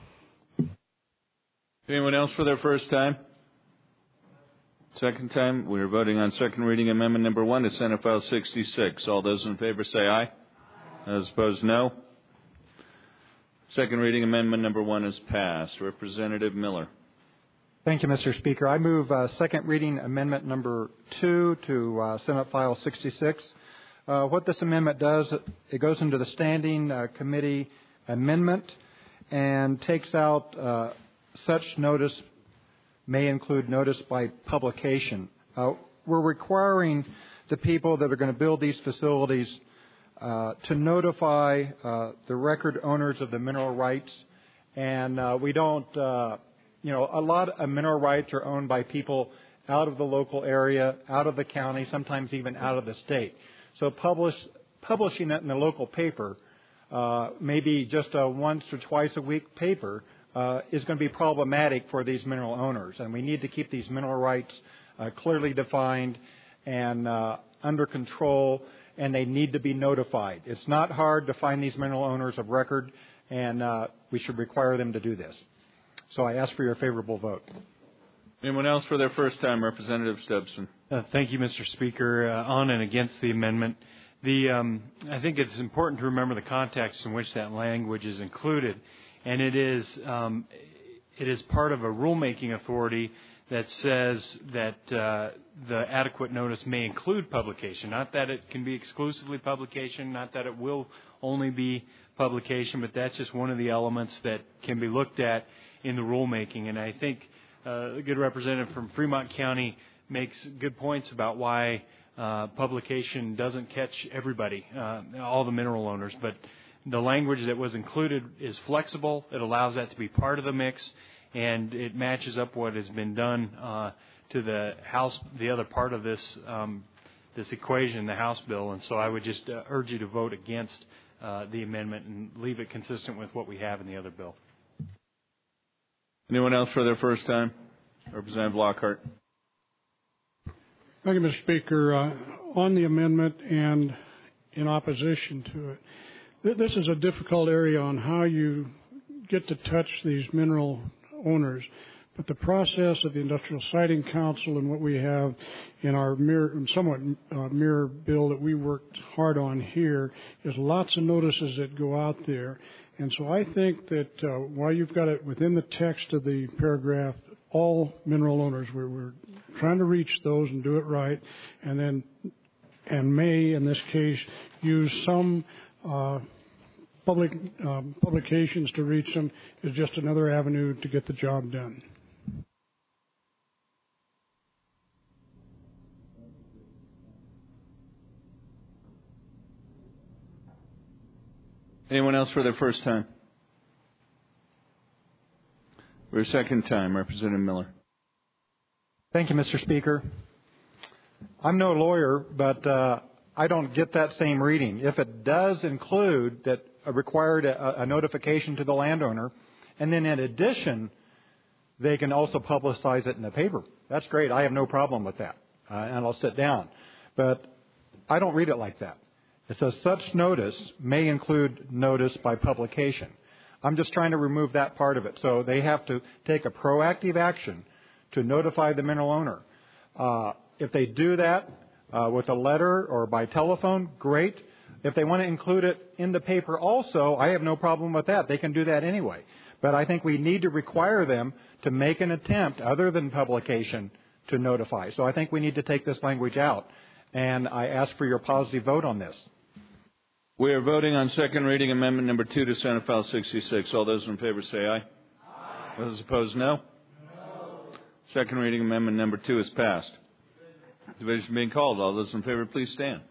Anyone else for their first time? Second time, we are voting on second reading amendment number one to Senate File sixty-six. All those in favor say aye. Those opposed, no. Second reading amendment number one is passed. Representative Miller. Thank you, Mister Speaker. I move uh, second reading amendment number two to uh, Senate File sixty-six. Uh, what this amendment does, it goes into the standing uh, committee amendment and takes out uh, such notice may include notice by publication. Uh, we're requiring the people that are going to build these facilities uh, to notify uh, the record owners of the mineral rights. And uh, we don't, uh, you know, a lot of mineral rights are owned by people out of the local area, out of the county, sometimes even out of the state. So publish, publishing it in the local paper, uh, maybe just a once or twice a week paper, Uh, is going to be problematic for these mineral owners. And we need to keep these mineral rights uh, clearly defined and uh, under control. and they need to be notified. It's not hard to find these mineral owners of record, and uh, we should require them to do this. So I ask for your favorable vote. Anyone else for their first time? Representative Stebson. Uh, thank you, Mister Speaker. Uh, on and against the amendment. The um, I think it's important to remember the context in which that language is included, and it is um, it is part of a rulemaking authority that says that uh, the adequate notice may include publication, not that it can be exclusively publication, not that it will only be publication, but that's just one of the elements that can be looked at in the rulemaking. And I think uh, a good representative from Fremont County makes good points about why uh, publication doesn't catch everybody, uh, all the mineral owners, but the language that was included is flexible. It allows that to be part of the mix, and it matches up what has been done uh, to the House, the other part of this um, this equation, the House bill. And so I would just uh, urge you to vote against uh, the amendment and leave it consistent with what we have in the other bill. Anyone else for their first time? Representative Lockhart. Thank you, Mister Speaker. Uh, on the amendment and in opposition to it, th- this is a difficult area on how you get to touch these mineral owners. But the process of the Industrial Siting Council and what we have in our mirror, somewhat uh, mirror bill that we worked hard on here is lots of notices that go out there. And so I think that uh, while you've got it within the text of the paragraph, all mineral owners, we're, we're trying to reach those and do it right, and then and may, in this case, use some uh, public um, publications to reach them is just another avenue to get the job done. Anyone else for their first time? For a second time, Representative Miller. Thank you, Mister Speaker. I'm no lawyer, but uh, I don't get that same reading. If it does include that uh, required a, a notification to the landowner, and then in addition, they can also publicize it in the paper, that's great. I have no problem with that, uh, and I'll sit down. But I don't read it like that. It says such notice may include notice by publication. I'm just trying to remove that part of it. So they have to take a proactive action to notify the mineral owner. Uh, if they do that uh, with a letter or by telephone, great. If they want to include it in the paper also, I have no problem with that. They can do that anyway. But I think we need to require them to make an attempt, other than publication, to notify. So I think we need to take this language out. And I ask for your positive vote on this. We are voting on second reading amendment number two to Senate File sixty-six. All those in favor say aye. Aye. Those opposed, no. No. Second reading amendment number two is passed. Division being called. All those in favor, please stand.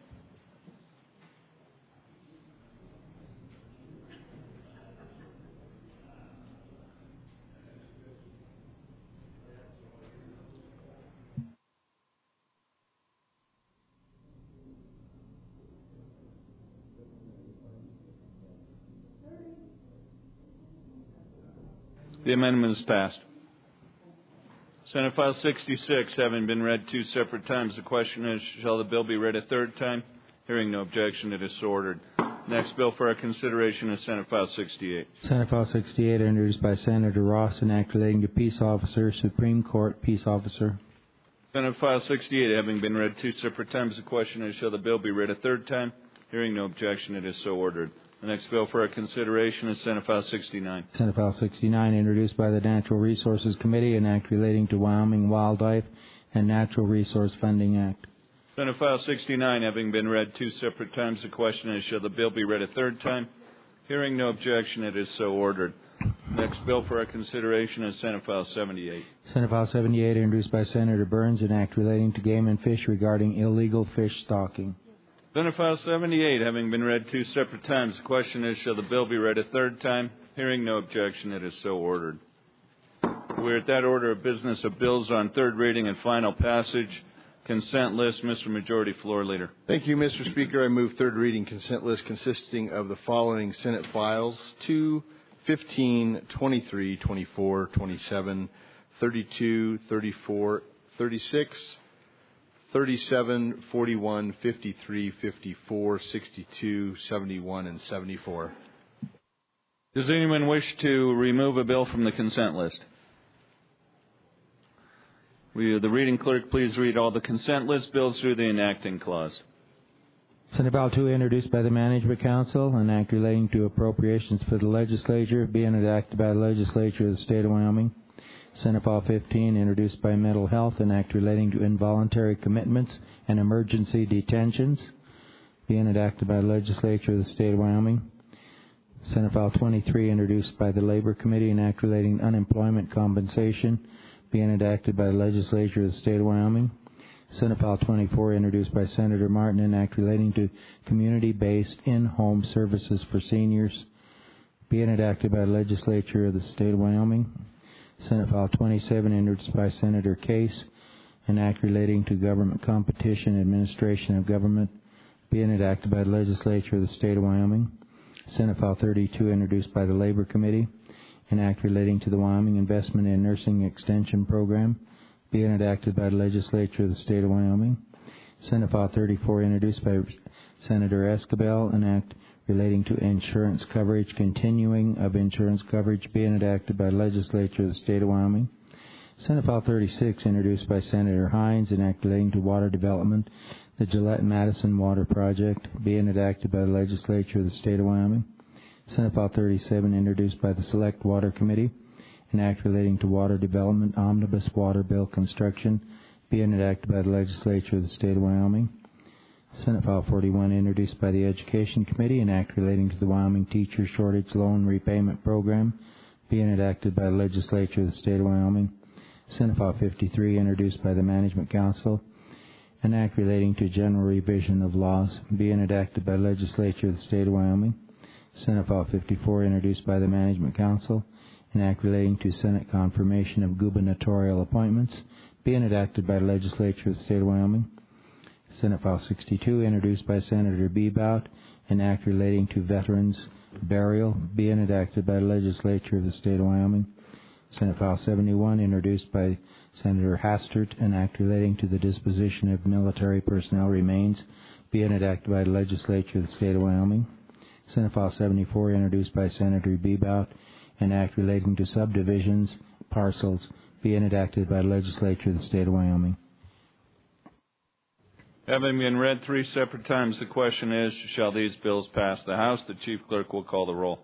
The amendment is passed. Senate File sixty-six, having been read two separate times, the question is, shall the bill be read a third time? Hearing no objection, it is so ordered. Next bill for our consideration is Senate File sixty-eight. Senate File sixty-eight, introduced by Senator Ross, an act relating to peace officer, Supreme Court peace officer. Senate File sixty-eight, having been read two separate times, the question is, shall the bill be read a third time? Hearing no objection, it is so ordered. The next bill for our consideration is Senate File sixty-nine. Senate File sixty-nine, introduced by the Natural Resources Committee, an act relating to Wyoming Wildlife and Natural Resource Funding Act. Senate File sixty-nine, having been read two separate times, the question is, shall the bill be read a third time? Hearing no objection, it is so ordered. Next bill for our consideration is Senate File seventy-eight. Senate File seventy-eight, introduced by Senator Burns, an act relating to game and fish regarding illegal fish stalking. Senate File seventy-eight, having been read two separate times, the question is, shall the bill be read a third time? Hearing no objection, it is so ordered. We're at that order of business of bills on third reading and final passage. Consent list, Mister Majority Floor Leader. Thank you, Mister Speaker. I move third reading consent list consisting of the following Senate files: two, fifteen, twenty-three, twenty-four, twenty-seven, thirty-two, thirty-four, thirty-six, thirty-seven, forty-one, fifty-three, fifty-four, sixty-two, seventy-one, and seventy-four. Does anyone wish to remove a bill from the consent list? Will the reading clerk please read all the consent list bills through the enacting clause? Senate File two, introduced by the Management Council, an act relating to appropriations for the legislature, being enacted by the legislature of the state of Wyoming. Senate File fifteen, introduced by Mental Health, an act relating to involuntary commitments and emergency detentions, being enacted by the legislature of the state of Wyoming. Senate File twenty-three, introduced by the Labor Committee, an act relating to unemployment compensation, being enacted by the legislature of the state of Wyoming. Senate File twenty-four, introduced by Senator Martin, an act relating to community-based in-home services for seniors, being enacted by the legislature of the state of Wyoming. Senate File twenty-seven, introduced by Senator Case, an act relating to government competition and administration of government, being enacted by the legislature of the state of Wyoming. Senate File thirty-two, introduced by the Labor Committee, an act relating to the Wyoming Investment in Nursing Extension Program, being enacted by the legislature of the state of Wyoming. Senate File thirty-four, introduced by Senator Escabel, an act relating to insurance coverage, continuing of insurance coverage, being enacted by the legislature of the state of Wyoming. Senate File thirty-six, introduced by Senator Hines, an act relating to water development, the Gillette Madison Water Project, being enacted by the legislature of the state of Wyoming. Senate File thirty-seven, introduced by the Select Water Committee, an act relating to water development, omnibus water bill construction, being enacted by the legislature of the state of Wyoming. Senate File forty-one, introduced by the Education Committee, an act relating to the Wyoming Teacher Shortage Loan Repayment Program, being enacted by the legislature of the state of Wyoming. Senate File fifty-three, introduced by the Management Council, an act relating to general revision of laws, being enacted by the legislature of the state of Wyoming. Senate File fifty-four, introduced by the Management Council, an act relating to Senate confirmation of gubernatorial appointments, being enacted by the legislature of the state of Wyoming. Senate File sixty-two, introduced by Senator Bebout, an act relating to veterans' burial, being enacted by the legislature of the state of Wyoming. Senate File seventy-one, introduced by Senator Hastert, an act relating to the disposition of military personnel remains, being enacted by the legislature of the state of Wyoming. Senate File seventy-four, introduced by Senator Bebout, an act relating to subdivisions, parcels, being enacted by the legislature of the state of Wyoming. Having been read three separate times, the question is, shall these bills pass the House? The Chief Clerk will call the roll.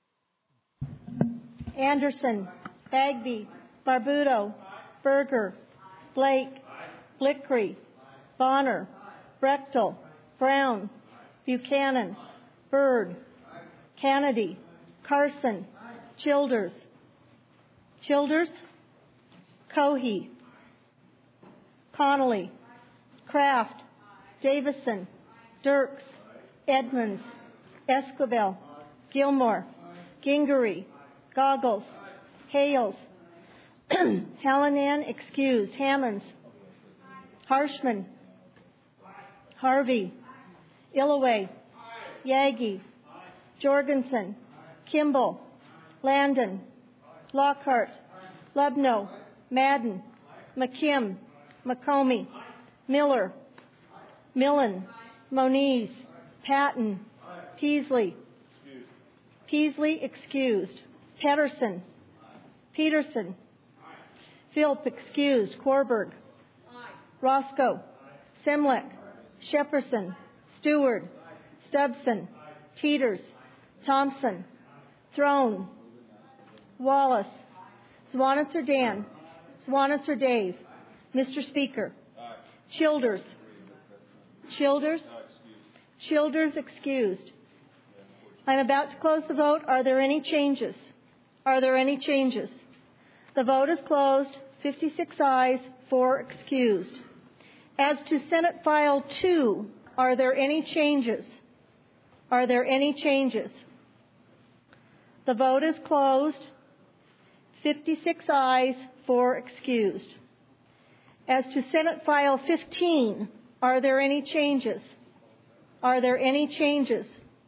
Anderson, Bagby, Barbuto, Berger, Blake, Blickery, Bonner, Brechtel, Brown, Buchanan, Byrd, Kennedy, Carson, Childers, Childers, Cohey, Connolly, Kraft, Davison, Dirks, Edmonds, Esquivel, Gilmore, Gingery, Goggles, Hales, Hallinan excused, Hammonds, Harshman, Harvey, Illaway, Yagi, Jorgensen, Kimball, Landon, Lockhart, Lubno, Madden, McKim, McComey, Miller, Millen, Moniz, Patton, Peasley, Peasley excused, Pedersen, Peterson, Philp excused, Korberg, Roscoe, Semlek, Shepperson, Stewart, Stubson, Teeters, Thompson, Throne, Wallace, Zwanitzer Dan, Zwanitzer Dave, Mister Speaker, Childers, Childers, Childers excused. I'm about to close the vote. Are there any changes? Are there any changes? The vote is closed. fifty-six ayes, four excused. As to Senate File two, are there any changes? Are there any changes? The vote is closed. fifty-six ayes, four excused. As to Senate File fifteen, are there any changes? Are there any changes?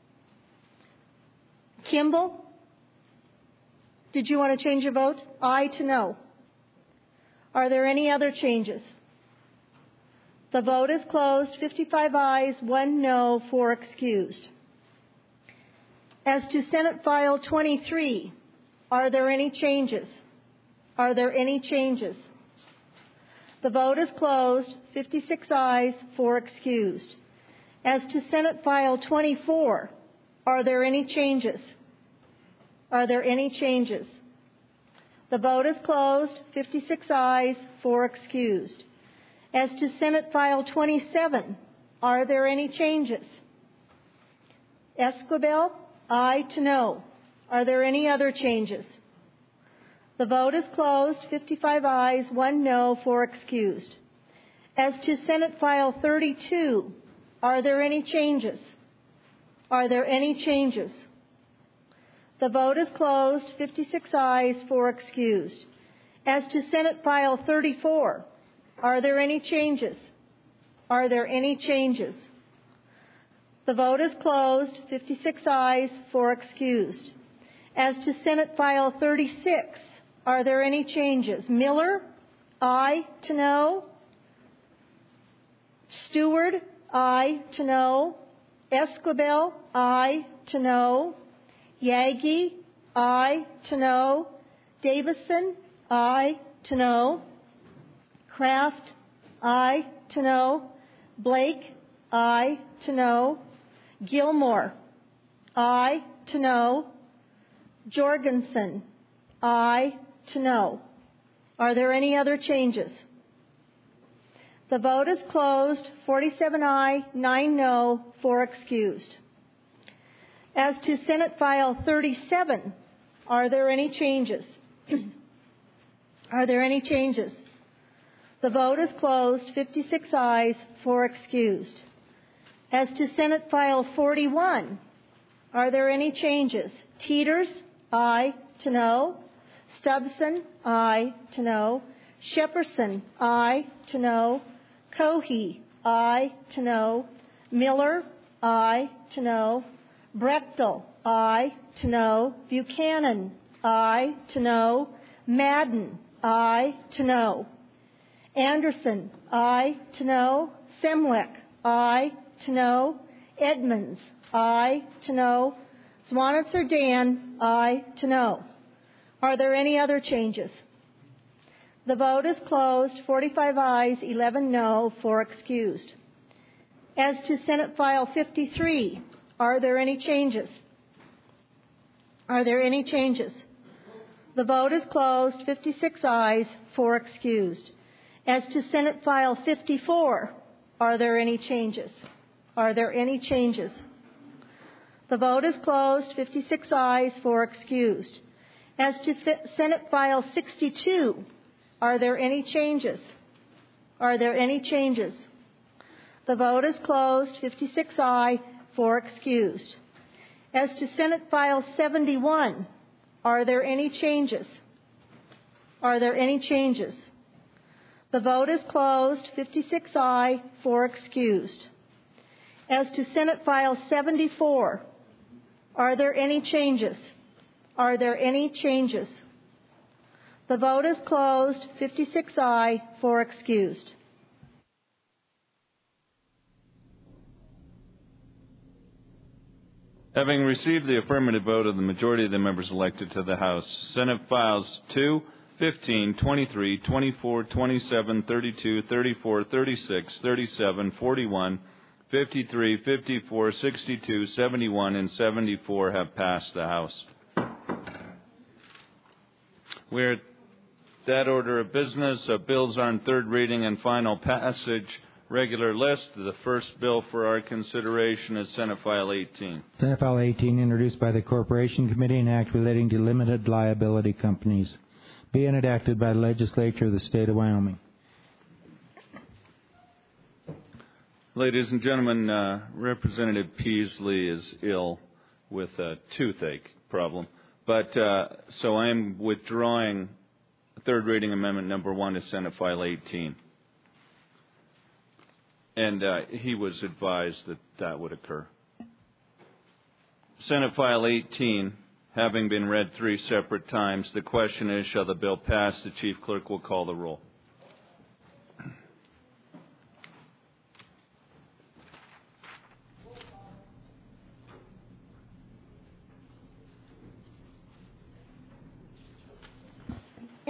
Kimball, did you want to change your vote? Aye to no. Are there any other changes? The vote is closed. fifty-five ayes, one no, four excused. As to Senate File twenty-three, are there any changes? Are there any changes? The vote is closed. fifty-six ayes, four excused. As to Senate File twenty-four, are there any changes? Are there any changes? The vote is closed. fifty-six ayes, four excused. As to Senate File twenty-seven, are there any changes? Esquivel, aye to no. Are there any other changes? The vote is closed. fifty-five ayes, one no, four excused. As to Senate File thirty-two, are there any changes? Are there any changes? The vote is closed. fifty-six ayes, four excused. As to Senate File thirty-four, are there any changes? Are there any changes? The vote is closed. fifty-six ayes, four excused. As to Senate File thirty-six, are there any changes? Miller, aye to no. Stewart, aye to no. Esquivel, aye to no. Yagi, aye to no. Davison, aye to no. Kraft, aye to no. Blake, aye to no. Gilmore, aye to no. Jorgensen, aye to no. Are there any other changes? The vote is closed. forty-seven aye, nine no, four excused. As to Senate File thirty-seven, are there any changes? Are there any changes? The vote is closed. fifty-six ayes, four excused. As to Senate File forty-one, are there any changes? Teeters, aye to no. Stubson, aye to no. Shepperson, aye to no. Cohey, aye to no. Miller, aye to no. Brechtel, aye to no. Buchanan, aye to no. Madden, aye to no. Anderson, aye to no. Semwick, aye to no. Edmonds, aye to no. Zwanitzer Dan, aye to no. Are there any other changes? The vote is closed. forty-five ayes, eleven no, four excused. As to Senate File fifty-three, are there any changes? Are there any changes? The vote is closed. fifty-six ayes, four excused. As to Senate File fifty-four, are there any changes? Are there any changes? The vote is closed. fifty-six ayes, four excused. As to Senate File sixty-two, are there any changes? Are there any changes? The vote is closed. fifty-six aye, four excused. As to Senate File seventy-one, are there any changes? Are there any changes? The vote is closed. fifty-six aye, four excused. As to Senate File seventy-four, are there any changes? Are there any changes? The vote is closed. fifty-six aye, four excused. Having received the affirmative vote of the majority of the members elected to the House, Senate Files two, fifteen, twenty-three, twenty-four, twenty-seven, thirty-two, thirty-four, thirty-six, thirty-seven, forty-one, fifty-three, fifty-four, sixty-two, seventy-one, and seventy-four have passed the House. We're at that order of business. Uh, bills are on third reading and final passage. Regular list. The first bill for our consideration is Senate File eighteen. Senate File eighteen, introduced by the Corporation Committee, an act relating to limited liability companies, being enacted by the legislature of the state of Wyoming. Ladies and gentlemen, uh, Representative Peasley is ill with a toothache problem. But uh, so I am withdrawing third reading amendment number one to Senate File eighteen. And uh, he was advised that that would occur. Senate File eighteen, having been read three separate times, the question is, shall the bill pass? The Chief Clerk will call the roll.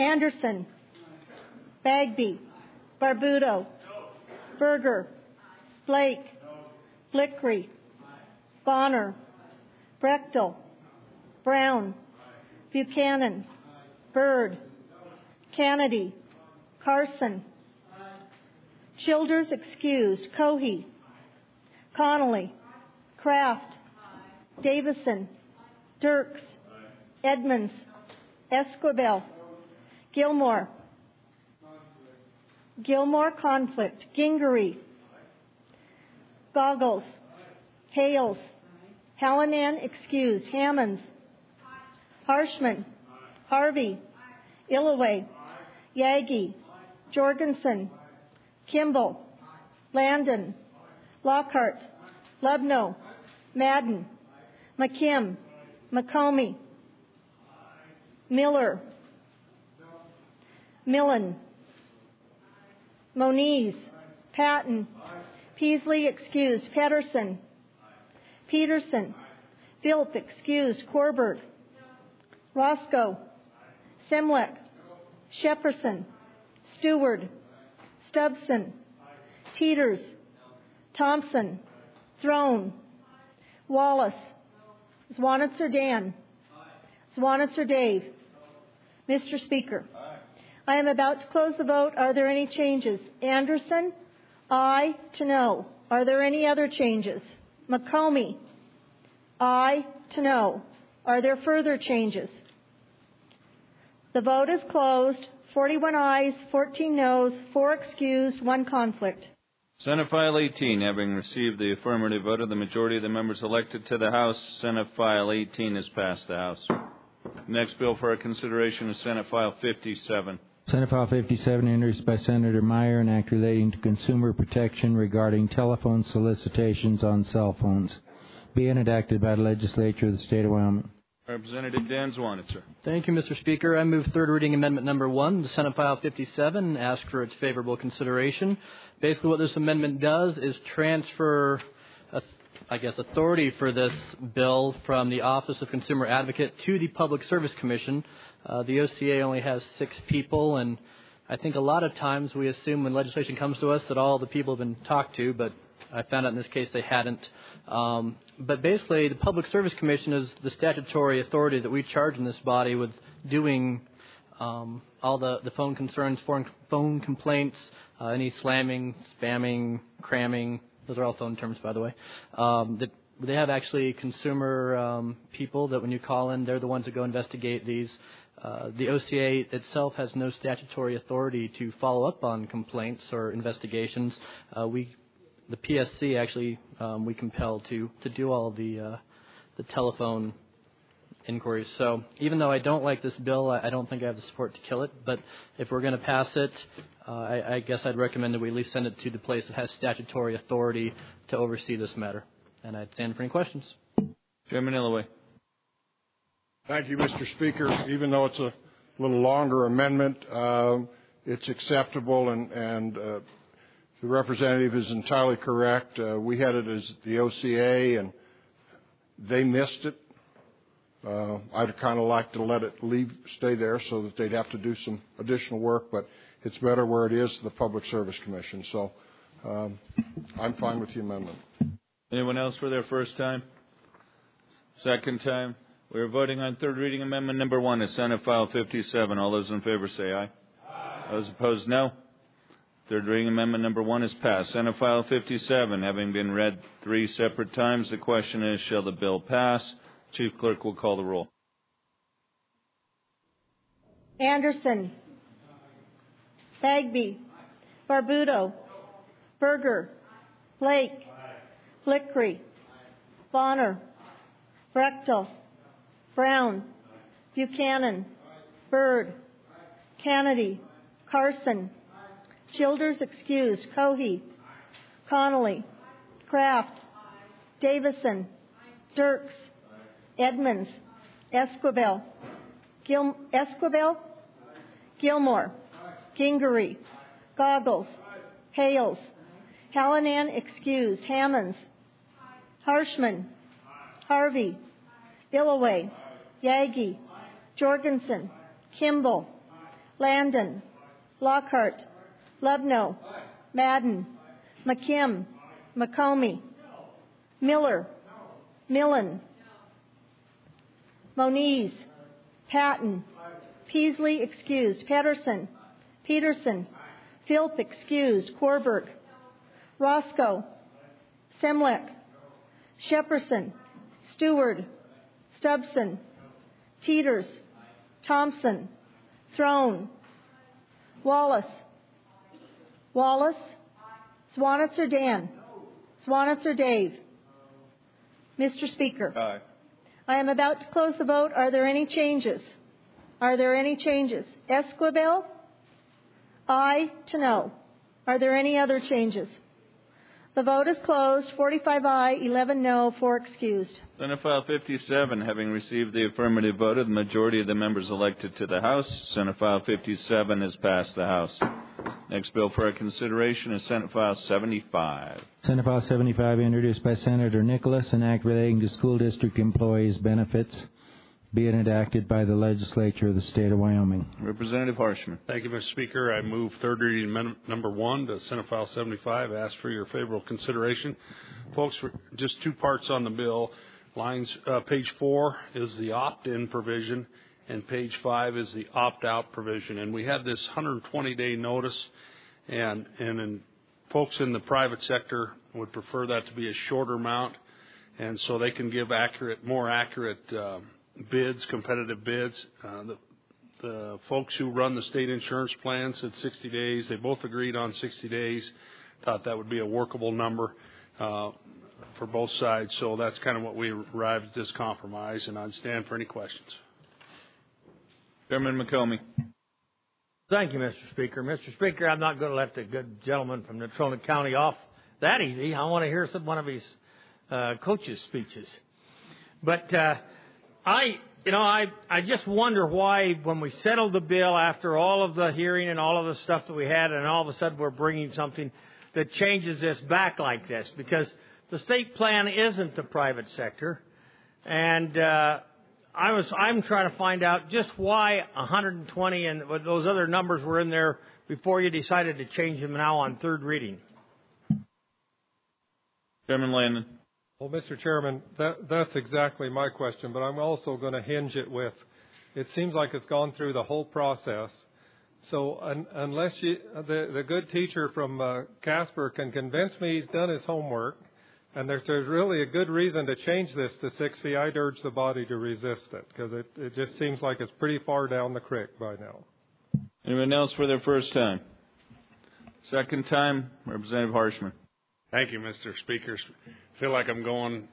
Anderson, Bagby, Barbuto, Berger, Blake, Blickery, Bonner, Brechtel, Brown, Buchanan, Byrd, Kennedy, Carson, Childers excused, Cohey, Connolly, Kraft, Davison, Dirks, Edmonds, Esquivel, Gilmore, Gilmore conflict, Gingery, Goggles, Hales, Hallinan excused, Hammonds, Harshman, Harvey, Illaway, Yagi, Jorgensen, Kimball, Landon, Lockhart, Lubno, Madden, McKim, McComey, Miller, Millen, Moniz, Patton, Peasley excused, Pedersen, Peterson, Philp excused, Corbett, Roscoe, Semwick, Shepperson, Stewart, Stubson, Teeters, Thompson, Throne, Wallace, Zwanitzer Dan, Zwanitzer Dave. Mister Speaker, I am about to close the vote. Are there any changes? Anderson, aye to no. Are there any other changes? McComey, aye to no. Are there further changes? The vote is closed. forty-one ayes, fourteen noes, four excused, one conflict. Senate File eighteen, having received the affirmative vote of the majority of the members elected to the House, Senate File eighteen has passed the House. Next bill for our consideration is Senate File fifty-seven. Senate File fifty-seven, introduced by Senator Meyer, an act relating to consumer protection regarding telephone solicitations on cell phones, being enacted by the legislature of the state of Wyoming. Representative Dan Zwanitzer. Thank you, Mister Speaker. I move third reading amendment number one to Senate File fifty-seven and ask for its favorable consideration. Basically, what this amendment does is transfer, uh, I guess, authority for this bill from the Office of Consumer Advocate to the Public Service Commission. Uh, the O C A only has six people, and I think a lot of times we assume when legislation comes to us that all the people have been talked to, but I found out in this case they hadn't. Um, but basically, the Public Service Commission is the statutory authority that we charge in this body with doing um, all the, the phone concerns, foreign phone complaints, uh, any slamming, spamming, cramming. Those are all phone terms, by the way. Um, that they have actually consumer um, people that when you call in, they're the ones that go investigate these. Uh, the O C A itself has no statutory authority to follow up on complaints or investigations. Uh, we The P S C actually um, we compel to to do all the uh, the telephone inquiries. So even though I don't like this bill, I, I don't think I have the support to kill it. But if we're going to pass it, uh, I, I guess I'd recommend that we at least send it to the place that has statutory authority to oversee this matter. And I'd stand for any questions. Chairman Illaway. Thank you, Mister Speaker. Even though it's a little longer amendment, uh, it's acceptable, and, and uh, the representative is entirely correct. Uh, we had it as the O C A, and they missed it. Uh, I'd kind of like to let it leave, stay there, so that they'd have to do some additional work. But it's better where it is, the Public Service Commission. So um, I'm fine with the amendment. Anyone else for their first time? Second time? We're voting on third reading amendment number one of Senate File fifty-seven. All those in favor say aye. Aye. Those opposed, no. Third reading amendment number one is passed. Senate File fifty-seven, having been read three separate times, the question is, shall the bill pass? Chief Clerk will call the roll. Anderson, Bagby, Barbuto, Berger, Blake, Blickery, Bonner, Brechtel, Brown, Buchanan, Byrd, Kennedy, Carson, Childers excused, Cohey, Connolly, Kraft, Davison, Dirks, Edmonds, Esquivel, Gil, Esquivel, Gilmore, Gingery, Goggles, Hales, Hallinan excused, Hammonds, Harshman, Harvey, Illaway, Yagi, Jorgensen, Kimball, Landon, Lockhart, Lubno, Madden, McKim, McComey, Miller, Millen, Moniz, Patton, Peasley excused, Pedersen, Peterson, Filth excused, Korberg, Roscoe, Semlek, Shepperson, Stewart, Stubson, Teeters, Thompson, Throne, Wallace, Wallace, Swanitzer Dan, Swanitzer Dave. Mister Speaker. Aye. I am about to close the vote. Are there any changes? Are there any changes? Esquivel? Aye to no. Are there any other changes? The vote is closed. forty-five aye, eleven no, four excused. Senate File fifty-seven, having received the affirmative vote of the majority of the members elected to the House, Senate File fifty-seven has passed the House. Next bill for our consideration is Senate File seventy-five. Senate File seventy-five, introduced by Senator Nicholas, an act relating to school district employees' benefits, being enacted by the legislature of the state of Wyoming. Representative Harshman. Thank you, Mister Speaker. I move third reading amendment number one to Senate File seventy-five. Ask for your favorable consideration. Folks, just two parts on the bill. Lines, uh, page four is the opt-in provision, and page five is the opt-out provision. And we had this one hundred twenty day notice, and, and in, folks in the private sector would prefer that to be a shorter amount, and so they can give accurate, more accurate uh, bids, competitive bids. Uh, the, the folks who run the state insurance plan said sixty days. They both agreed on sixty days. Thought that would be a workable number uh, for both sides. So that's kind of what we arrived at this compromise, and I'd stand for any questions. Chairman McComey. Thank you, Mister Speaker. Mister Speaker, I'm not going to let the good gentleman from Natrona County off that easy. I want to hear some one of his uh, coaches' speeches. But uh, I, you know, I, I just wonder why when we settled the bill after all of the hearing and all of the stuff that we had, and all of a sudden we're bringing something that changes this back like this, because the state plan isn't the private sector, and uh, I was I'm trying to find out just why one hundred twenty and those other numbers were in there before you decided to change them now on third reading. Chairman Landon. Well, Mister Chairman, that, that's exactly my question, but I'm also going to hinge it with, it seems like it's gone through the whole process. So un, unless you, the, the good teacher from uh, Casper can convince me he's done his homework, and there's, there's really a good reason to change this to sixty, I'd urge the body to resist it, because it, it just seems like it's pretty far down the creek by now. Anyone else for their first time? Second time, Representative Harshman. Thank you, Mister Speaker. I feel like I'm going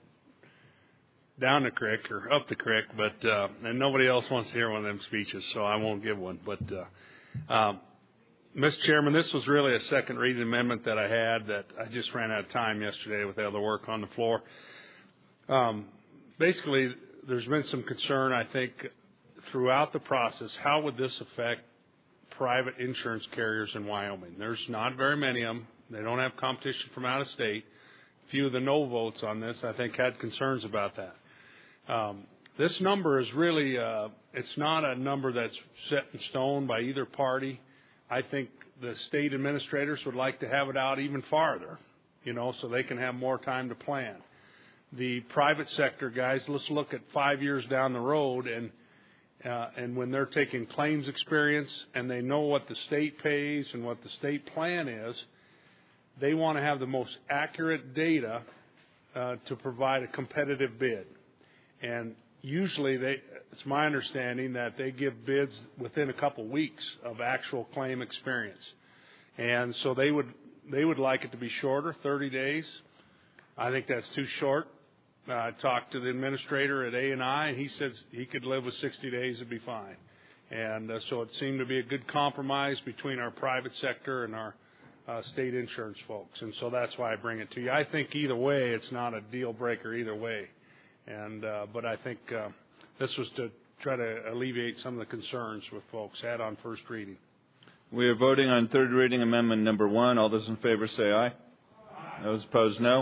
down the creek or up the creek, but uh, and nobody else wants to hear one of them speeches, so I won't give one. But, uh, um, Mister Chairman, this was really a second reading amendment that I had that I just ran out of time yesterday with the other work on the floor. Um, basically, there's been some concern, I think, throughout the process. How would this affect private insurance carriers in Wyoming? There's not very many of them. They don't have competition from out of state. A few of the no votes on this, I think, had concerns about that. Um, this number is really, uh, it's not a number that's set in stone by either party. I think the state administrators would like to have it out even farther, you know, so they can have more time to plan. The private sector guys, let's look at five years down the road, and uh, and when they're taking claims experience and they know what the state pays and what the state plan is, they want to have the most accurate data uh, to provide a competitive bid. And usually, they, it's my understanding that they give bids within a couple weeks of actual claim experience. And so they would they would like it to be shorter, thirty days. I think that's too short. Uh, I talked to the administrator at A and I, and he says he could live with sixty days, it'd be fine. And uh, so it seemed to be a good compromise between our private sector and our Uh, state insurance folks, and so that's why I bring it to you. I think either way, it's not a deal breaker either way, and uh, but I think uh, this was to try to alleviate some of the concerns with folks had on first reading. We are voting on third reading amendment number one. All those in favor say aye. Aye. Those opposed, no.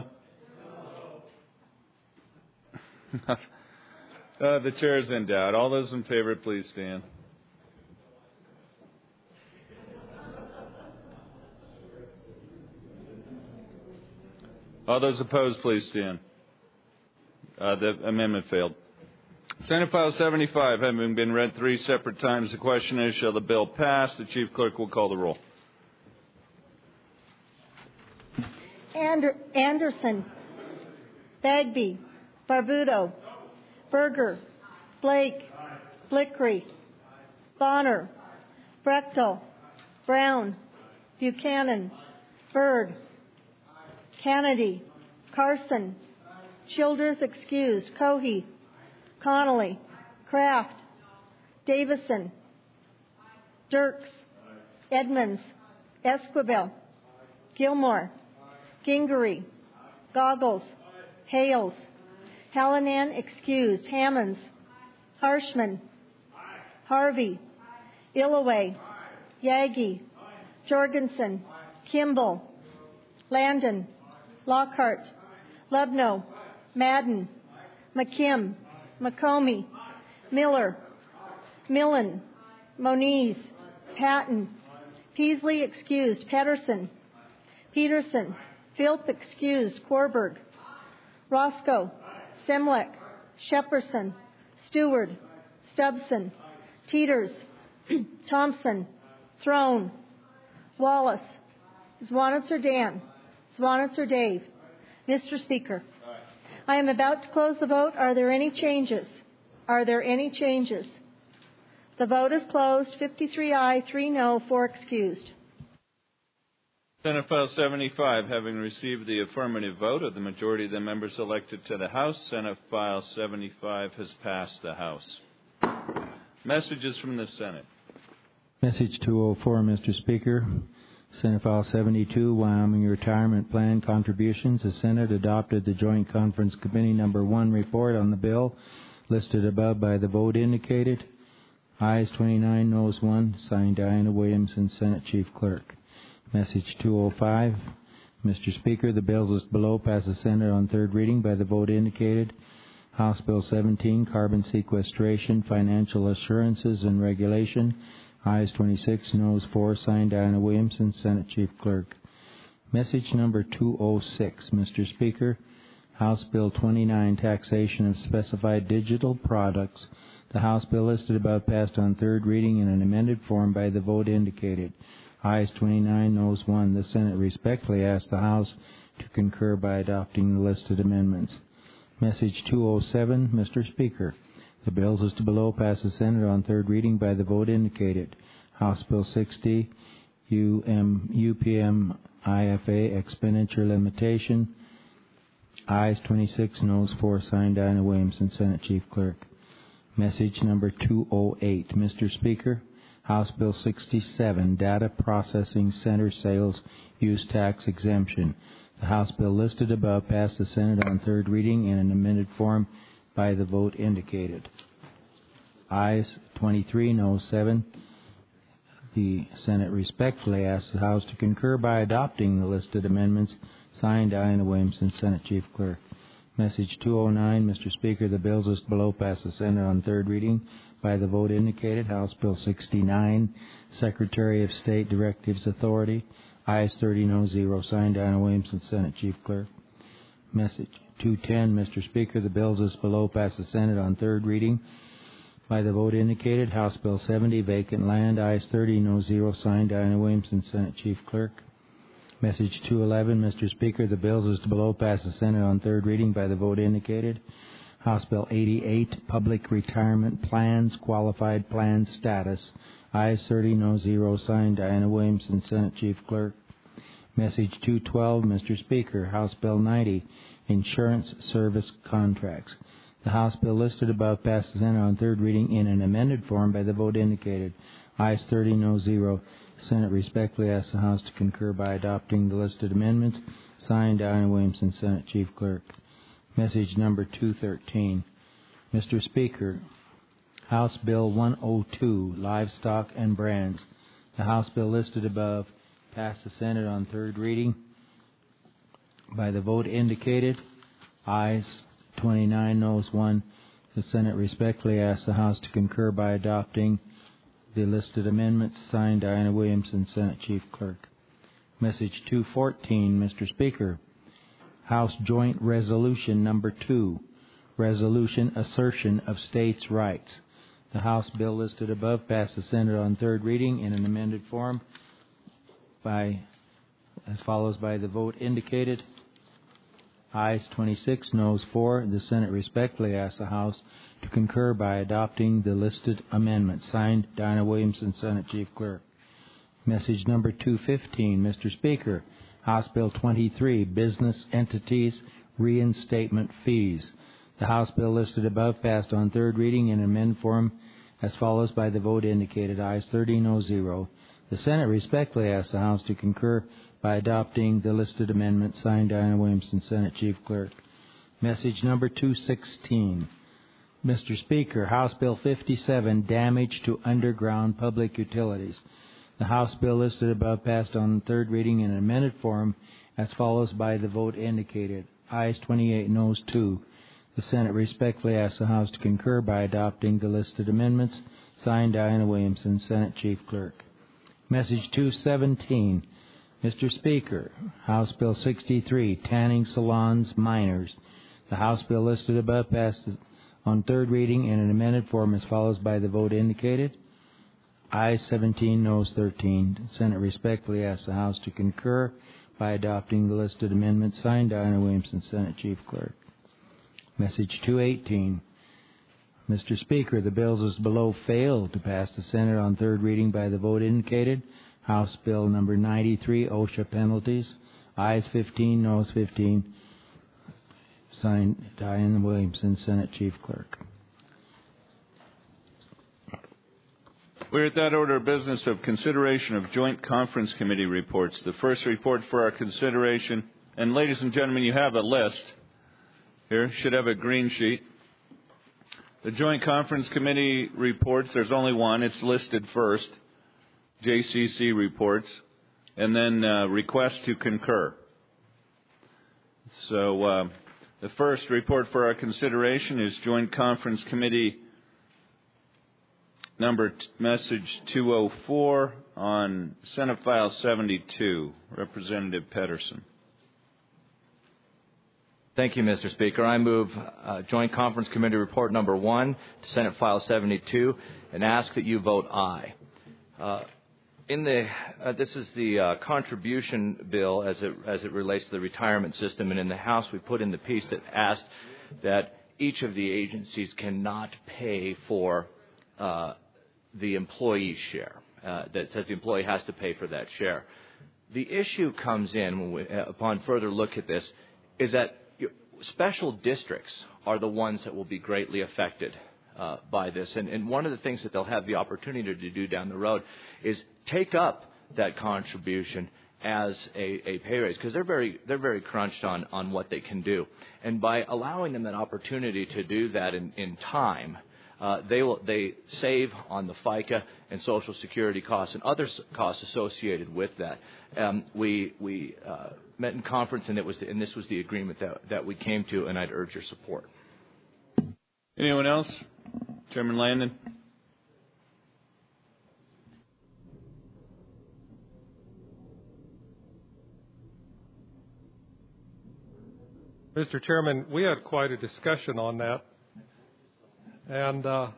no. uh, the chair is in doubt. All those in favor, please stand. All those opposed, please stand. Uh, the amendment failed. Senate File seventy-five, having been read three separate times, the question is, shall the bill pass? The Chief Clerk will call the roll. Ander- Anderson, Bagby, Barbudo, Berger, Blake, Blickery, Bonner, Brechtel, Brown, Buchanan, Byrd, Kennedy, Carson, Childers excused, Cohey, Connolly, Kraft, Davison, Dirks, Edmonds, Esquivel, Gilmore, Gingery, Goggles, Hales, Hallinan excused, Hammonds, Harshman, Harvey, Illaway, Yagi, Jorgensen, Kimball, Landon, Lockhart, Lubno, Madden, McKim, McComey, Miller, Millen, Moniz, Patton, Peasley excused, Pedersen, Peterson, Philp excused, Korberg, Roscoe, Semlek, Shepperson, Stewart, Stubson, Teeters, Thompson, Throne, Wallace, Zwanitzer Dan, Zwanitzer Dave. Mister Speaker, I am about to close the vote. Are there any changes? Are there any changes? The vote is closed. fifty-three aye, three no, four excused. Senate File seventy-five, having received the affirmative vote of the majority of the members elected to the House, Senate File seventy-five has passed the House. Messages from the Senate. Message two oh four, Mister Speaker. Senate File seventy-two, Wyoming Retirement Plan Contributions. The Senate adopted the Joint Conference Committee Number one report on the bill listed above by the vote indicated. Ayes twenty-nine, noes one. Signed, Diana Williamson, Senate Chief Clerk. Message two oh five. Mister Speaker, the bills listed below pass the Senate on third reading by the vote indicated. House Bill seventeen, Carbon Sequestration, Financial Assurances and Regulation. Ayes twenty-six, noes four. Signed, Diana Williamson, Senate Chief Clerk. Message number two oh six, Mister Speaker. House Bill twenty-nine, Taxation of Specified Digital Products. The House bill listed above passed on third reading in an amended form by the vote indicated. Ayes twenty-nine, noes one. The Senate respectfully asks the House to concur by adopting the listed amendments. Message two oh seven, Mister Speaker. The bills listed below pass the Senate on third reading by the vote indicated. House Bill sixty, U M, U P M I F A, Expenditure Limitation. Ayes twenty-six, noes four. Signed, Diana Williamson, Senate Chief Clerk. Message number two oh eight, Mister Speaker. House Bill sixty-seven, Data Processing Center Sales Use Tax Exemption. The House bill listed above passed the Senate on third reading in an amended form by the vote indicated. Ayes twenty-three, noes seven. The Senate respectfully asks the House to concur by adopting the listed amendments. Signed, Diana Williamson, Senate Chief Clerk. Message two oh nine, Mister Speaker. The bills listed below pass the Senate on third reading by the vote indicated. House Bill sixty-nine, Secretary of State Directives Authority. Ayes thirty, no zero. Signed, Diana Williamson, Senate Chief Clerk. Message two ten, Mister Speaker. The bills listed below pass the Senate on third reading by the vote indicated. House Bill seventy, Vacant Land. Ayes thirty, no zero. Signed, Diana Williamson, Senate Chief Clerk. Message two eleven, Mister Speaker. The bills listed below pass the Senate on third reading by the vote indicated. House Bill eighty-eight, Public Retirement Plans, Qualified Plan Status. Ayes thirty, no zero. Signed, Diana Williamson, Senate Chief Clerk. Message two twelve, Mister Speaker. House Bill ninety, Insurance Service Contracts. The House bill listed above passed the Senate on third reading in an amended form by the vote indicated. Ayes thirty, no zero. Senate respectfully asks the House to concur by adopting the listed amendments. Signed, Diana Williamson, Senate Chief Clerk. Message number two thirteen. Mister Speaker, House Bill one oh two, Livestock and Brands. The House bill listed above passed the Senate on third reading by the vote indicated. Ayes twenty-nine, noes one. The Senate respectfully asks the House to concur by adopting the listed amendments. Signed, Diana Williamson, Senate Chief Clerk. Message two fourteen, Mister Speaker. House Joint Resolution Number two, Resolution Assertion of States' Rights. The House bill listed above passed the Senate on third reading in an amended form by as follows by the vote indicated. Ayes twenty-six, noes four. The Senate respectfully asks the House to concur by adopting the listed amendment. Signed, Dinah Williamson, Senate Chief Clerk. Message number two fifteen, Mister Speaker, House Bill twenty-three, Business Entities Reinstatement Fees. The House bill listed above passed on third reading in amended form as follows by the vote indicated. Ayes thirty, no zero. The Senate respectfully asks the House to concur by adopting the listed amendment. Signed, Diana Williamson, Senate Chief Clerk. Message number two sixteen. Mister Speaker, House Bill fifty-seven, Damage to Underground Public Utilities. The House bill listed above passed on third reading in an amended form as follows by the vote indicated. Ayes twenty-eight, noes two. The Senate respectfully asks the House to concur by adopting the listed amendments. Signed, Diana Williamson, Senate Chief Clerk. Message two seventeen. Mister Speaker, House Bill sixty-three, Tanning Salons Minors. The House bill listed above passed on third reading in an amended form as follows by the vote indicated. Ayes seventeen, noes thirteen. The Senate respectfully asks the House to concur by adopting the listed amendments. Signed, Diana Williamson, Senate Chief Clerk. Message two eighteen. Mister Speaker, the bills as below failed to pass the Senate on third reading by the vote indicated. House Bill number ninety-three, OSHA penalties. Ayes fifteen, noes fifteen. Signed, Diana Williamson, Senate Chief Clerk. We're at that order of business of consideration of joint conference committee reports. The first report for our consideration, and ladies and gentlemen, you have a list here, should have a green sheet. The joint conference committee reports, there's only one, it's listed first. J C C reports, and then uh, request to concur. So uh, the first report for our consideration is Joint Conference Committee number t- message two oh four on Senate File seventy-two. Representative Pedersen. Thank you, Mister Speaker. I move uh, Joint Conference Committee Report number one to Senate File seventy-two and ask that you vote aye. Uh, In the, uh, this is the uh, contribution bill as it as it relates to the retirement system, and in the House we put in the piece that asked that each of the agencies cannot pay for uh, the employee's share. Uh, that says the employee has to pay for that share. The issue comes in when we, uh, upon further look at this is that you know, special districts are the ones that will be greatly affected Uh, by this. And, and one of the things that they'll have the opportunity to do down the road is take up that contribution as a, a pay raise, because they're very they're very crunched on, on what they can do. And by allowing them that opportunity to do that in, in time, uh, they will they save on the FICA and Social Security costs and other costs associated with that. Um, we we uh, met in conference, and it was the, and this was the agreement that that we came to, and I'd urge your support. Anyone else? Chairman Landon. Mister Chairman, we had quite a discussion on that. And uh,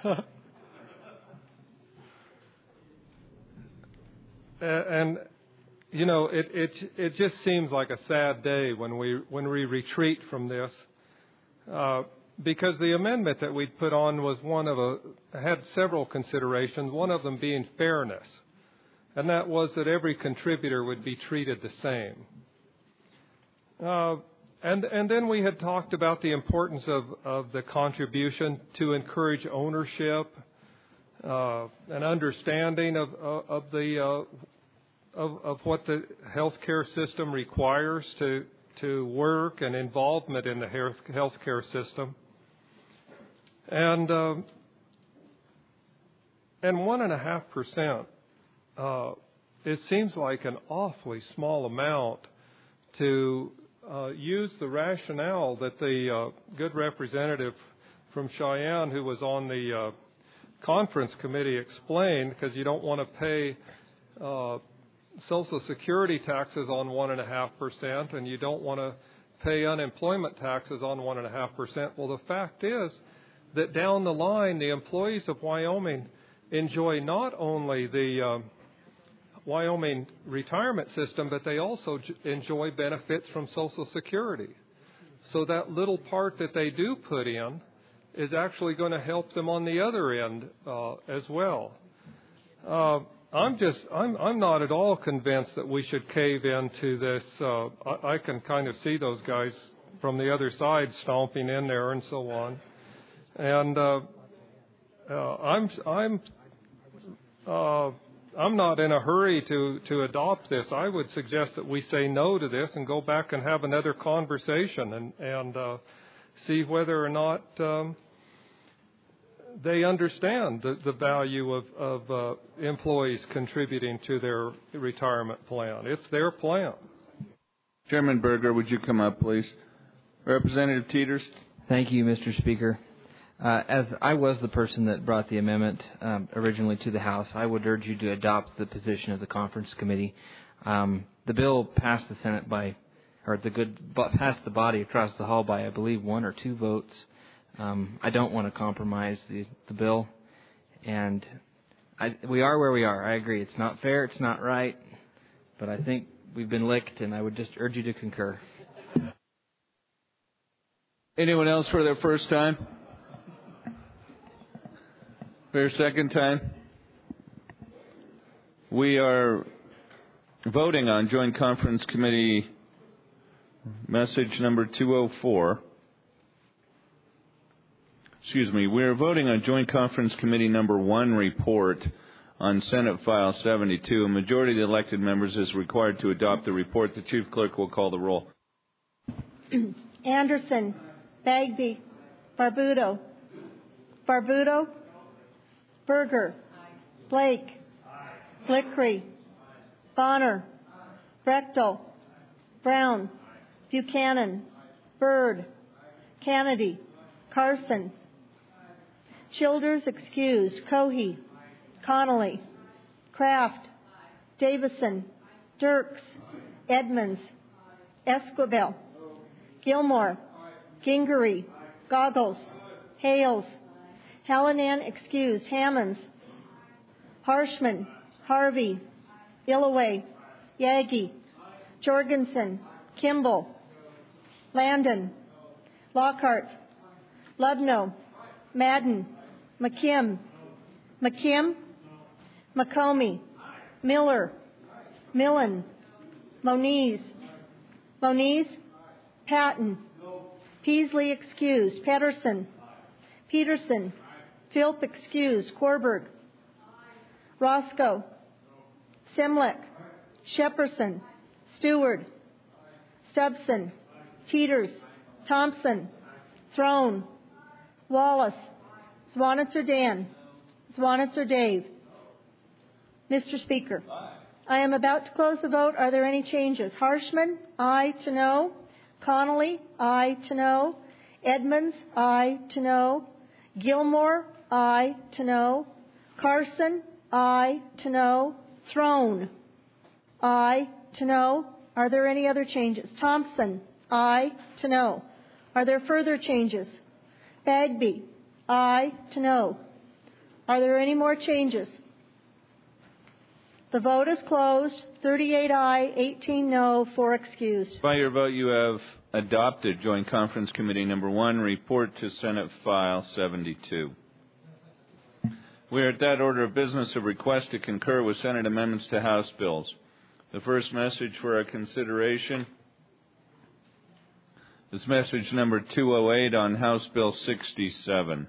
and you know, it it it just seems like a sad day when we when we retreat from this. Uh, Because the amendment that we'd put on was one of a, had several considerations, one of them being fairness. And that was that every contributor would be treated the same. Uh, and, and then we had talked about the importance of, of the contribution to encourage ownership, uh, an understanding of, of the, uh, of, of what the healthcare system requires to, to work and involvement in the healthcare system. And um, and one and a half percent, uh, it seems like an awfully small amount to uh, use the rationale that the uh, good representative from Cheyenne, who was on the uh, conference committee, explained, because you don't want to pay uh, Social Security taxes on one and a half percent, and you don't want to pay unemployment taxes on one point five percent. Well, the fact is that down the line, the employees of Wyoming enjoy not only the um, Wyoming retirement system, but they also j- enjoy benefits from Social Security. So that little part that they do put in is actually going to help them on the other end uh, as well. Uh, I'm just, I'm, I'm not at all convinced that we should cave into this. Uh, I, I can kind of see those guys from the other side stomping in there and so on. And uh, uh, I'm, I'm, uh, I'm not in a hurry to, to adopt this. I would suggest that we say no to this and go back and have another conversation and, and uh, see whether or not um, they understand the, the value of, of uh, employees contributing to their retirement plan. It's their plan. Chairman Berger, would you come up, please? Representative Teeters. Thank you, Mister Speaker. Uh, as I was the person that brought the amendment um, originally to the House, I would urge you to adopt the position of the conference committee. Um, the bill passed the Senate by, or the good passed the body across the hall by, I believe, one or two votes. Um, I don't want to compromise the, the bill, and I, we are where we are. I agree. It's not fair. It's not right, but I think we've been licked, and I would just urge you to concur. Anyone else for their first time? For your second time? We are voting on Joint Conference Committee message number two oh four. Excuse me, we are voting on Joint Conference Committee number one report on Senate File seventy-two. A majority of the elected members is required to adopt the report. The Chief Clerk will call the roll. Anderson, Bagby, Barbuto, Barbuto, Berger, Blake, Blickery, Bonner, Brechtel, Brown, Buchanan, Byrd, Kennedy, Carson, Childers excused, Cohey, Connolly, Kraft, Davison, Dirks, Edmonds, Esquivel, Gilmore, Gingery, Goggles, Hales, Hallinan excused, Hammonds, Harshman, Harvey, Illaway, Yagi, Jorgensen, Kimball, Landon, Lockhart, Lubno, Madden, McKim, McKim, McComey, Miller, Millen, Moniz, Moniz, Patton, Peasley excused, Pedersen, Peterson, Philp excused, Korberg, Roscoe, Simlick, Shepperson, Stewart, Stubson, Teeters, Thompson, Throne, Wallace, Zwanitzer Dan, Zwanitzer Dave. Mister Speaker, I am about to close the vote. Are there any changes? Harshman, aye to no. Connolly, aye to no. Edmonds, aye to no. Gilmore, aye to no. Carson, aye to no. Throne, aye to no. Are there any other changes? Thompson, aye to no. Are there further changes? Bagby, aye to no. Are there any more changes? The vote is closed. thirty-eight aye, eighteen no, four excused. By your vote, you have adopted Joint Conference Committee number one, report to Senate File seventy-two. We are at that order of business of request to concur with Senate amendments to House bills. The first message for our consideration is message number two oh eight on House Bill sixty-seven.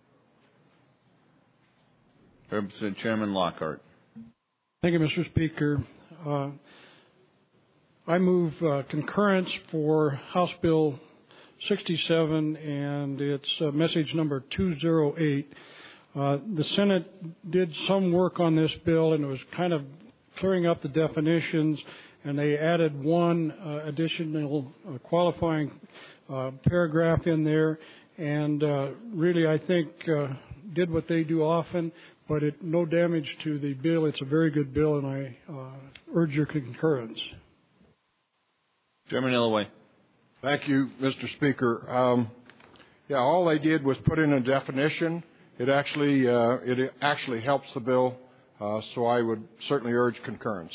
Representative Chairman Lockhart. Thank you, Mister Speaker. Uh, I move uh, concurrence for House Bill sixty-seven and its uh, message number two oh eight. Uh, the Senate did some work on this bill, and it was kind of clearing up the definitions, and they added one uh, additional uh, qualifying uh, paragraph in there, and uh, really I think uh, did what they do often, but it no damage to the bill. It's a very good bill, and I uh, urge your concurrence. Chairman Illaway. Thank you, Mister Speaker. Um, yeah, all they did was put in a definition. It actually uh, it actually helps the bill, uh, so I would certainly urge concurrence.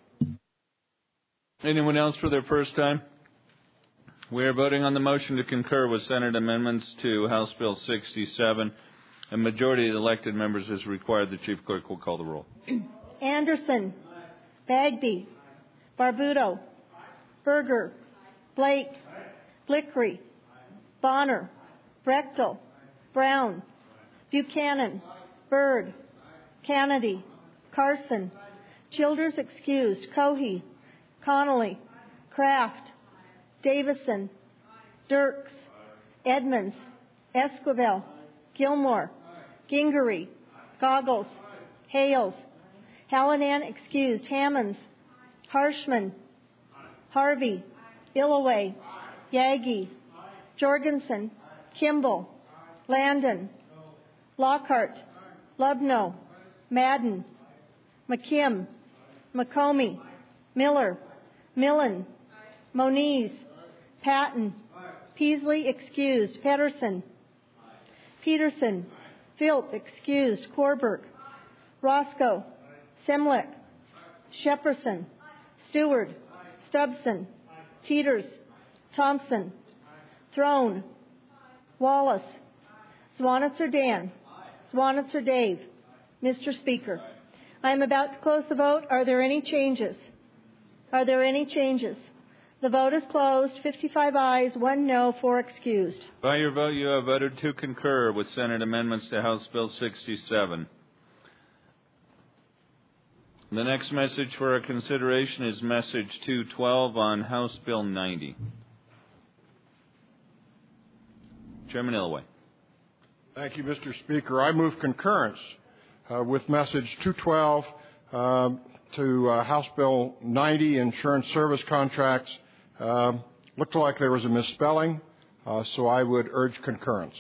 Anyone else for their first time? We are voting on the motion to concur with Senate amendments to House Bill sixty-seven. A majority of the elected members is required. The Chief Clerk will call the roll. Anderson, Bagby, Barbuto, Berger, Blake, Blickery, Bonner, Brechtel, Brown, Buchanan, Byrd, Kennedy, Carson, Childers excused, Cohey, Connolly, Kraft, Davison, Dirks, Edmonds, Esquivel, Gilmore, Gingery, Goggles, Hales, Hallinan excused, Hammonds, Harshman, Harvey, Illaway, Yagi, Jorgensen, Kimball, Landon, Lockhart, Lubno, Madden, McKim, McComey, Miller, Millen, Moniz, Patton, Peasley excused, Pedersen, Peterson, Filt excused, Korberg, Roscoe, Semlick, Shepperson, Stewart, Stubson, Teeters, Thompson, Throne, Wallace, Swanitzer Dan, Swanitzer Dave. Mister Speaker, I am about to close the vote. Are there any changes? Are there any changes? The vote is closed. fifty-five ayes, one no, four excused. By your vote, you have voted to concur with Senate amendments to House Bill sixty-seven. The next message for our consideration is Message two twelve on House Bill ninety. Chairman Illaway. Thank you, Mister Speaker. I move concurrence uh, with Message two twelve uh, to uh, House Bill ninety, Insurance Service Contracts. Uh, looked like there was a misspelling, uh, so I would urge concurrence.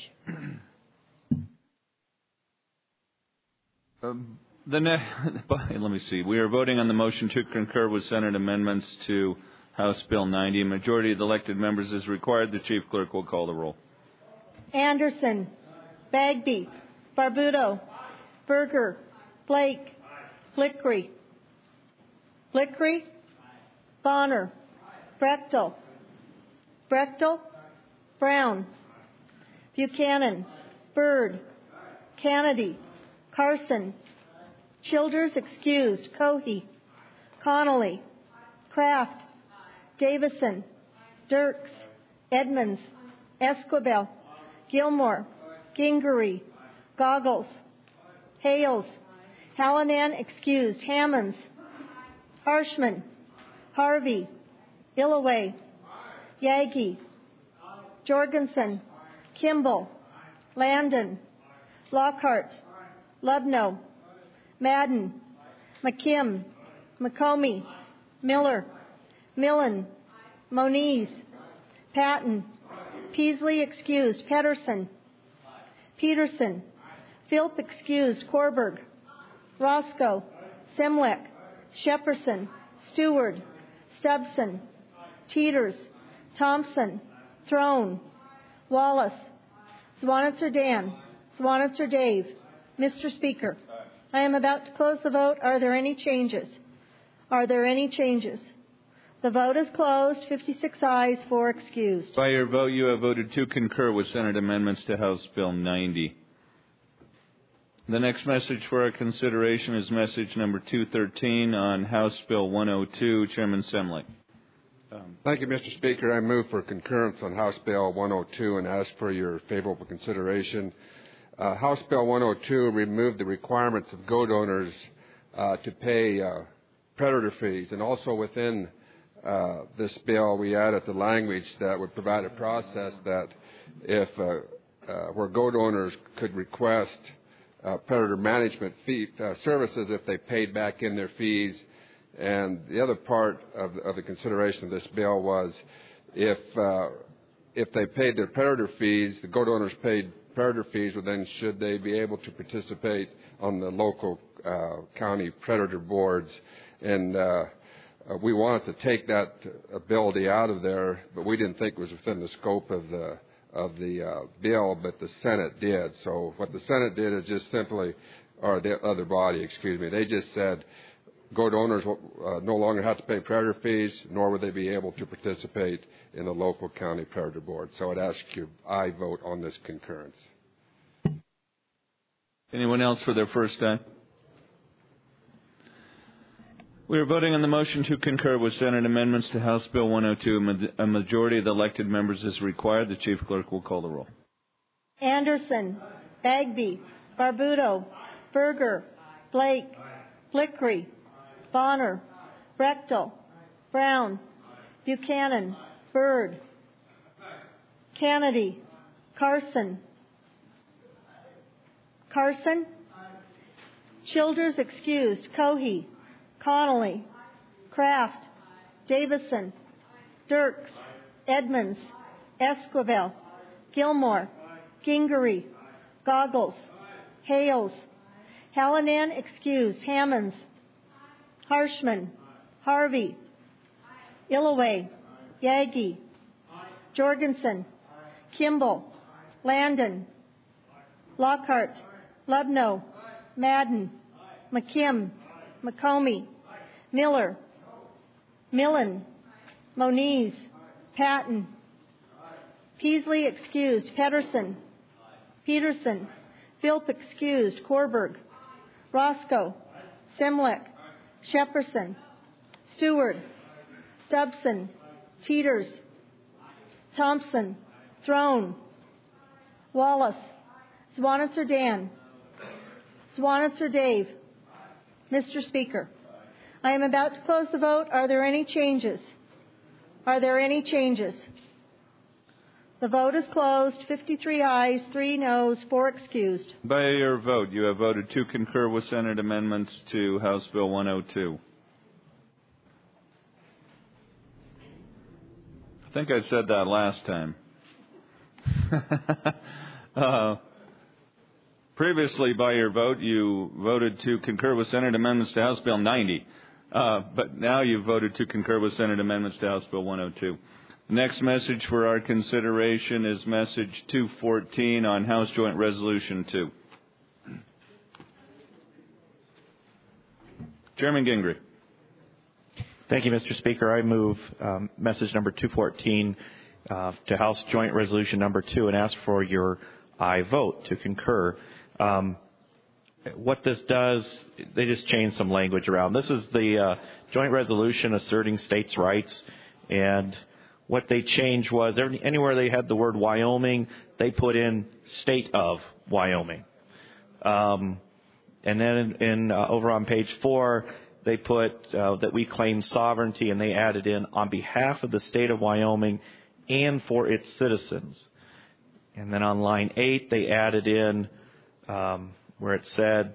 um, the ne- Let me see. We are voting on the motion to concur with Senate amendments to House Bill ninety. A majority of the elected members is required. The Chief Clerk will call the roll. Anderson, Bagby, Barbuto, Berger, Blake, Blickery, Blickery, Bonner, Brechtel, Brechtel, Brown, Buchanan, Byrd, Kennedy, Carson, Childers excused, Cohey, Connolly, Kraft, Davison, Dirks, Edmonds, Esquivel, Gilmore, Gingery, Goggles, Hales, Hallinan excused, Hammonds, Harshman, Harvey, Illaway, Yagi, Jorgensen, Kimball, Landon, Lockhart, Lubno, Madden, McKim, McComey, Miller, Millen, Moniz, Patton, Peasley excused, Pedersen, Peterson, Philp excused, Korberg, Roscoe, Semwick, Shepperson, Stewart, Stubson, Teeters, Thompson, Throne, Wallace, Swanitzer Dan, Swanitzer Dave. Mister Speaker, I am about to close the vote. Are there any changes? Are there any changes? The vote is closed. fifty-six ayes, four excused. By your vote, you have voted to concur with Senate amendments to House Bill ninety. The next message for our consideration is message number two thirteen on House Bill one oh two. Chairman Semlick. Um, Thank you, Mister Speaker. I move for concurrence on House Bill one oh two and ask for your favorable consideration. Uh, House Bill one oh two removed the requirements of goat owners uh, to pay uh, predator fees, and also within uh, this bill we added the language that would provide a process that if uh, uh, where goat owners could request uh, predator management fee uh, services if they paid back in their fees. And the other part of the, of the consideration of this bill was if uh, if they paid their predator fees, the goat owners paid predator fees, well, then should they be able to participate on the local uh, county predator boards? And uh, uh, we wanted to take that ability out of there, but we didn't think it was within the scope of the of the uh, bill, but the Senate did. So what the Senate did is just simply, or the other body, excuse me, they just said goat owners uh, no longer have to pay predator fees, nor would they be able to participate in the local county predator board. So I'd ask you I vote on this concurrence. Anyone else for their first time? We are voting on the motion to concur with Senate amendments to House Bill one oh two. A majority of the elected members is required. The Chief Clerk will call the roll. Anderson, Bagby, Barbuto, Berger, Blake, Blickery, Bonner, Brechtel, Brown, Buchanan, Byrd, Kennedy, Carson, Carson, Childers excused, Cohey, Connolly, Kraft, Davison, Dirks, Edmonds, Esquivel, Gilmore, Gingery, Goggles, Hales, Hallinan excused, Hammonds, Harshman, Harvey, Illaway, Yagi, Jorgensen, Kimball, Landon, Lockhart, Lubno, Madden, McKim, McComey, Miller, Millen, Moniz, Patton, Peasley excused, Pedersen, Peterson, Philp excused, Korberg, Roscoe, Simlick, Shepperson, Stewart, Stubson, Teeters, Thompson, Throne, Wallace, Swanitzer Dan, Swanitzer Dave. Mister Speaker, I am about to close the vote. Are there any changes? Are there any changes? The vote is closed. fifty-three ayes, three noes, four excused. By your vote, you have voted to concur with Senate amendments to House Bill one oh two. I think I said that last time. uh, Previously, by your vote, you voted to concur with Senate amendments to House Bill ninety. Uh, but now you've voted to concur with Senate amendments to House Bill one oh two. The next message for our consideration is Message two fourteen on House Joint Resolution two. Chairman Gingrey. Thank you, Mister Speaker. I move um, message number two fourteen uh, to House Joint Resolution number two and ask for your aye vote to concur. Um, what this does, they just changed some language around. This is the uh, joint resolution asserting states' rights, and what they changed was anywhere they had the word Wyoming, they put in state of Wyoming. Um, and then in, in uh, over on page four, they put uh, that we claim sovereignty, and they added in on behalf of the state of Wyoming and for its citizens. And then on line eight, they added in um, where it said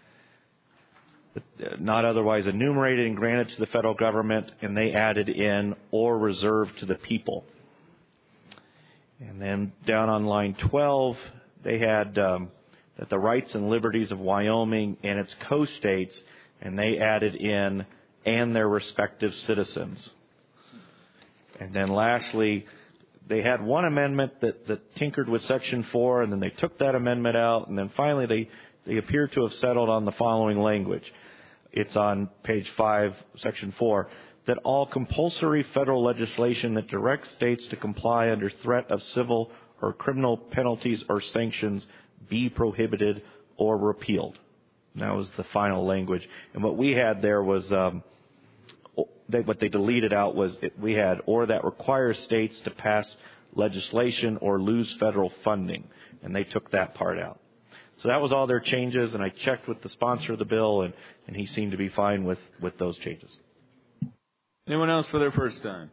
not otherwise enumerated and granted to the federal government, and they added in or reserved to the people. And then down on line twelve, they had um, that the rights and liberties of Wyoming and its co-states, and they added in and their respective citizens. And then lastly, they had one amendment that, that tinkered with Section four, and then they took that amendment out, and then finally they, they appear to have settled on the following language. It's on page five, Section four, that all compulsory federal legislation that directs states to comply under threat of civil or criminal penalties or sanctions be prohibited or repealed. And that was the final language. And what we had there was... Um, They, what they deleted out was it, we had or that requires states to pass legislation or lose federal funding, and they took that part out. So that was all their changes, and I checked with the sponsor of the bill, and, and he seemed to be fine with, with those changes. Anyone else for their first time?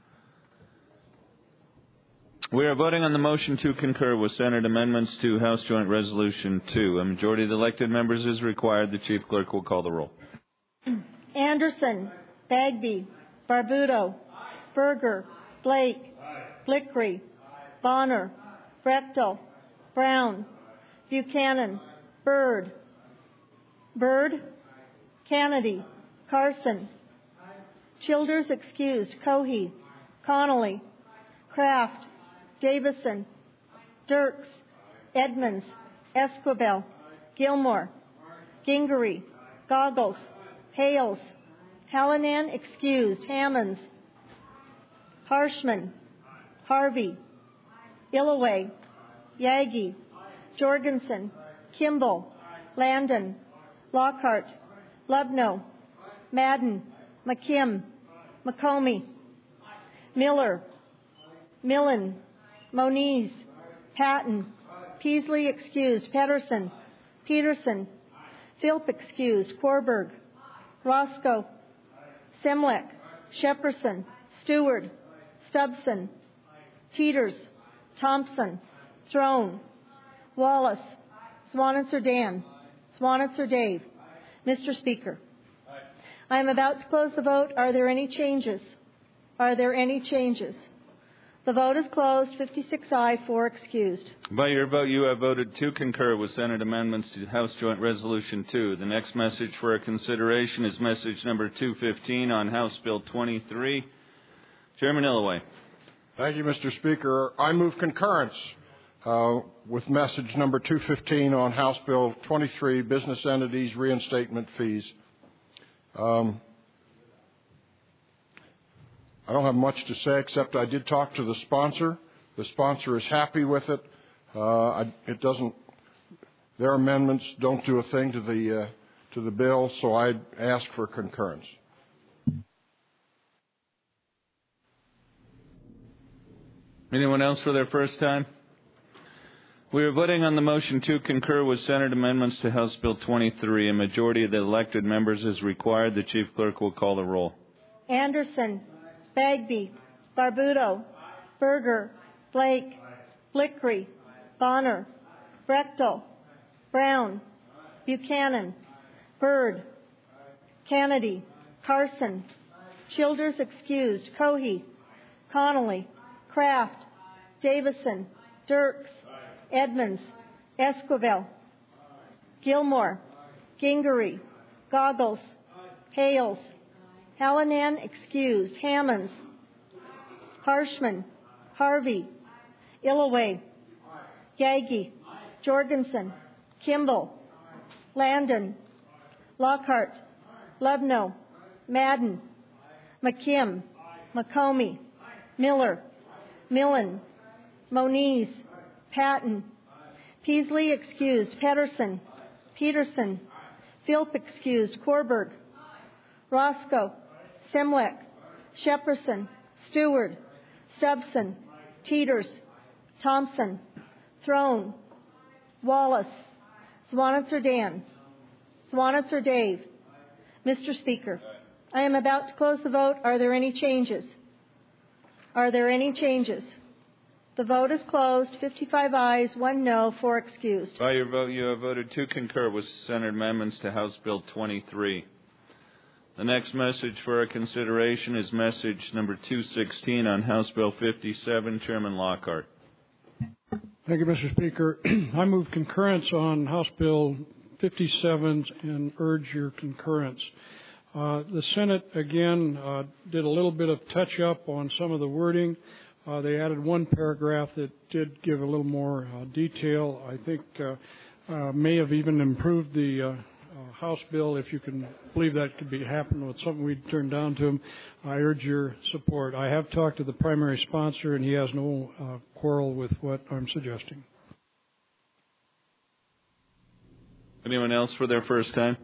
We are voting on the motion to concur with Senate amendments to House Joint Resolution two. A majority of the elected members is required. The Chief Clerk will call the roll. Anderson, Bagby, Barbuto, Berger, Blake, Blickery, Bonner, Brechtel, Brown, Buchanan, Byrd, Byrd, Kennedy, Carson, Childers excused. Cohey, Connolly, Kraft, Davison, Dirks, Edmonds, Esquivel, Gilmore, Gingery, Goggles, Hales, Hallinan excused. Hammonds, Harshman, Harvey, Illaway, Yagi, Jorgensen, Kimball, Landon, Lockhart, Lubno, Madden, McKim, McComey, Miller, Millen, Moniz, Patton, Peasley excused. Pedersen, Peterson, Philp excused. Korberg, Roscoe, Semlek, Shepperson, Stewart, Stubson, Teeters, Thompson, Throne, Wallace, Swanitzer Dan, Swanitzer Dave. Mister Speaker, I am about to close the vote. Are there any changes? Are there any changes? The vote is closed. fifty-six aye, four excused. By your vote, you have voted to concur with Senate amendments to House Joint Resolution two. The next message for our consideration is message number two fifteen on House Bill twenty-three. Chairman Illaway. Thank you, Mister Speaker. I move concurrence uh, with message number two fifteen on House Bill twenty-three, Business Entities Reinstatement Fees. Um, I don't have much to say except I did talk to the sponsor. The sponsor is happy with it. Uh, I, it doesn't. Their amendments don't do a thing to the uh, to the bill, so I ask for concurrence. Anyone else for their first time? We are voting on the motion to concur with Senate amendments to House Bill twenty-three. A majority of the elected members is required. The Chief Clerk will call the roll. Anderson, Bagby, Barbuto, Berger, Blake, Blickery, Bonner, Brechtel, Brown, Buchanan, Byrd, Kennedy, Carson, Childers excused. Cohey, Connolly, Kraft, Davison, Dirks, Edmonds, Esquivel, Gilmore, Gingery, Goggles, Hales, Hallinan excused. Hammonds, Harshman, Harvey, Illaway, Yagi, Jorgensen, Kimball, Landon, Lockhart, Lubno, Madden, McKim, McComey, Miller, Millen, Moniz, Patton, Peasley excused. Pedersen, Peterson, Philp excused. Korberg, Roscoe, Semlek, Shepperson, Stewart, Stubson, Teeters, Thompson, Throne, Wallace, Swanitzer Dan, Swanitzer Dave. Mister Speaker, I am about to close the vote. Are there any changes? Are there any changes? The vote is closed. fifty-five ayes, one no, four excused. By your vote, you have voted to concur with Senate amendments to House Bill twenty-three. The next message for our consideration is message number two sixteen on House Bill fifty-seven. Chairman Lockhart. Thank you, Mister Speaker. I move concurrence on House Bill fifty-seven and urge your concurrence. Uh, the Senate, again, uh, did a little bit of touch-up on some of the wording. Uh, they added one paragraph that did give a little more uh, detail. I think uh, uh, may have even improved the uh, uh, House bill, if you can believe that could be happen with something we turned down to him. I urge your support. I have talked to the primary sponsor, and he has no uh, quarrel with what I'm suggesting. Anyone else for their first time?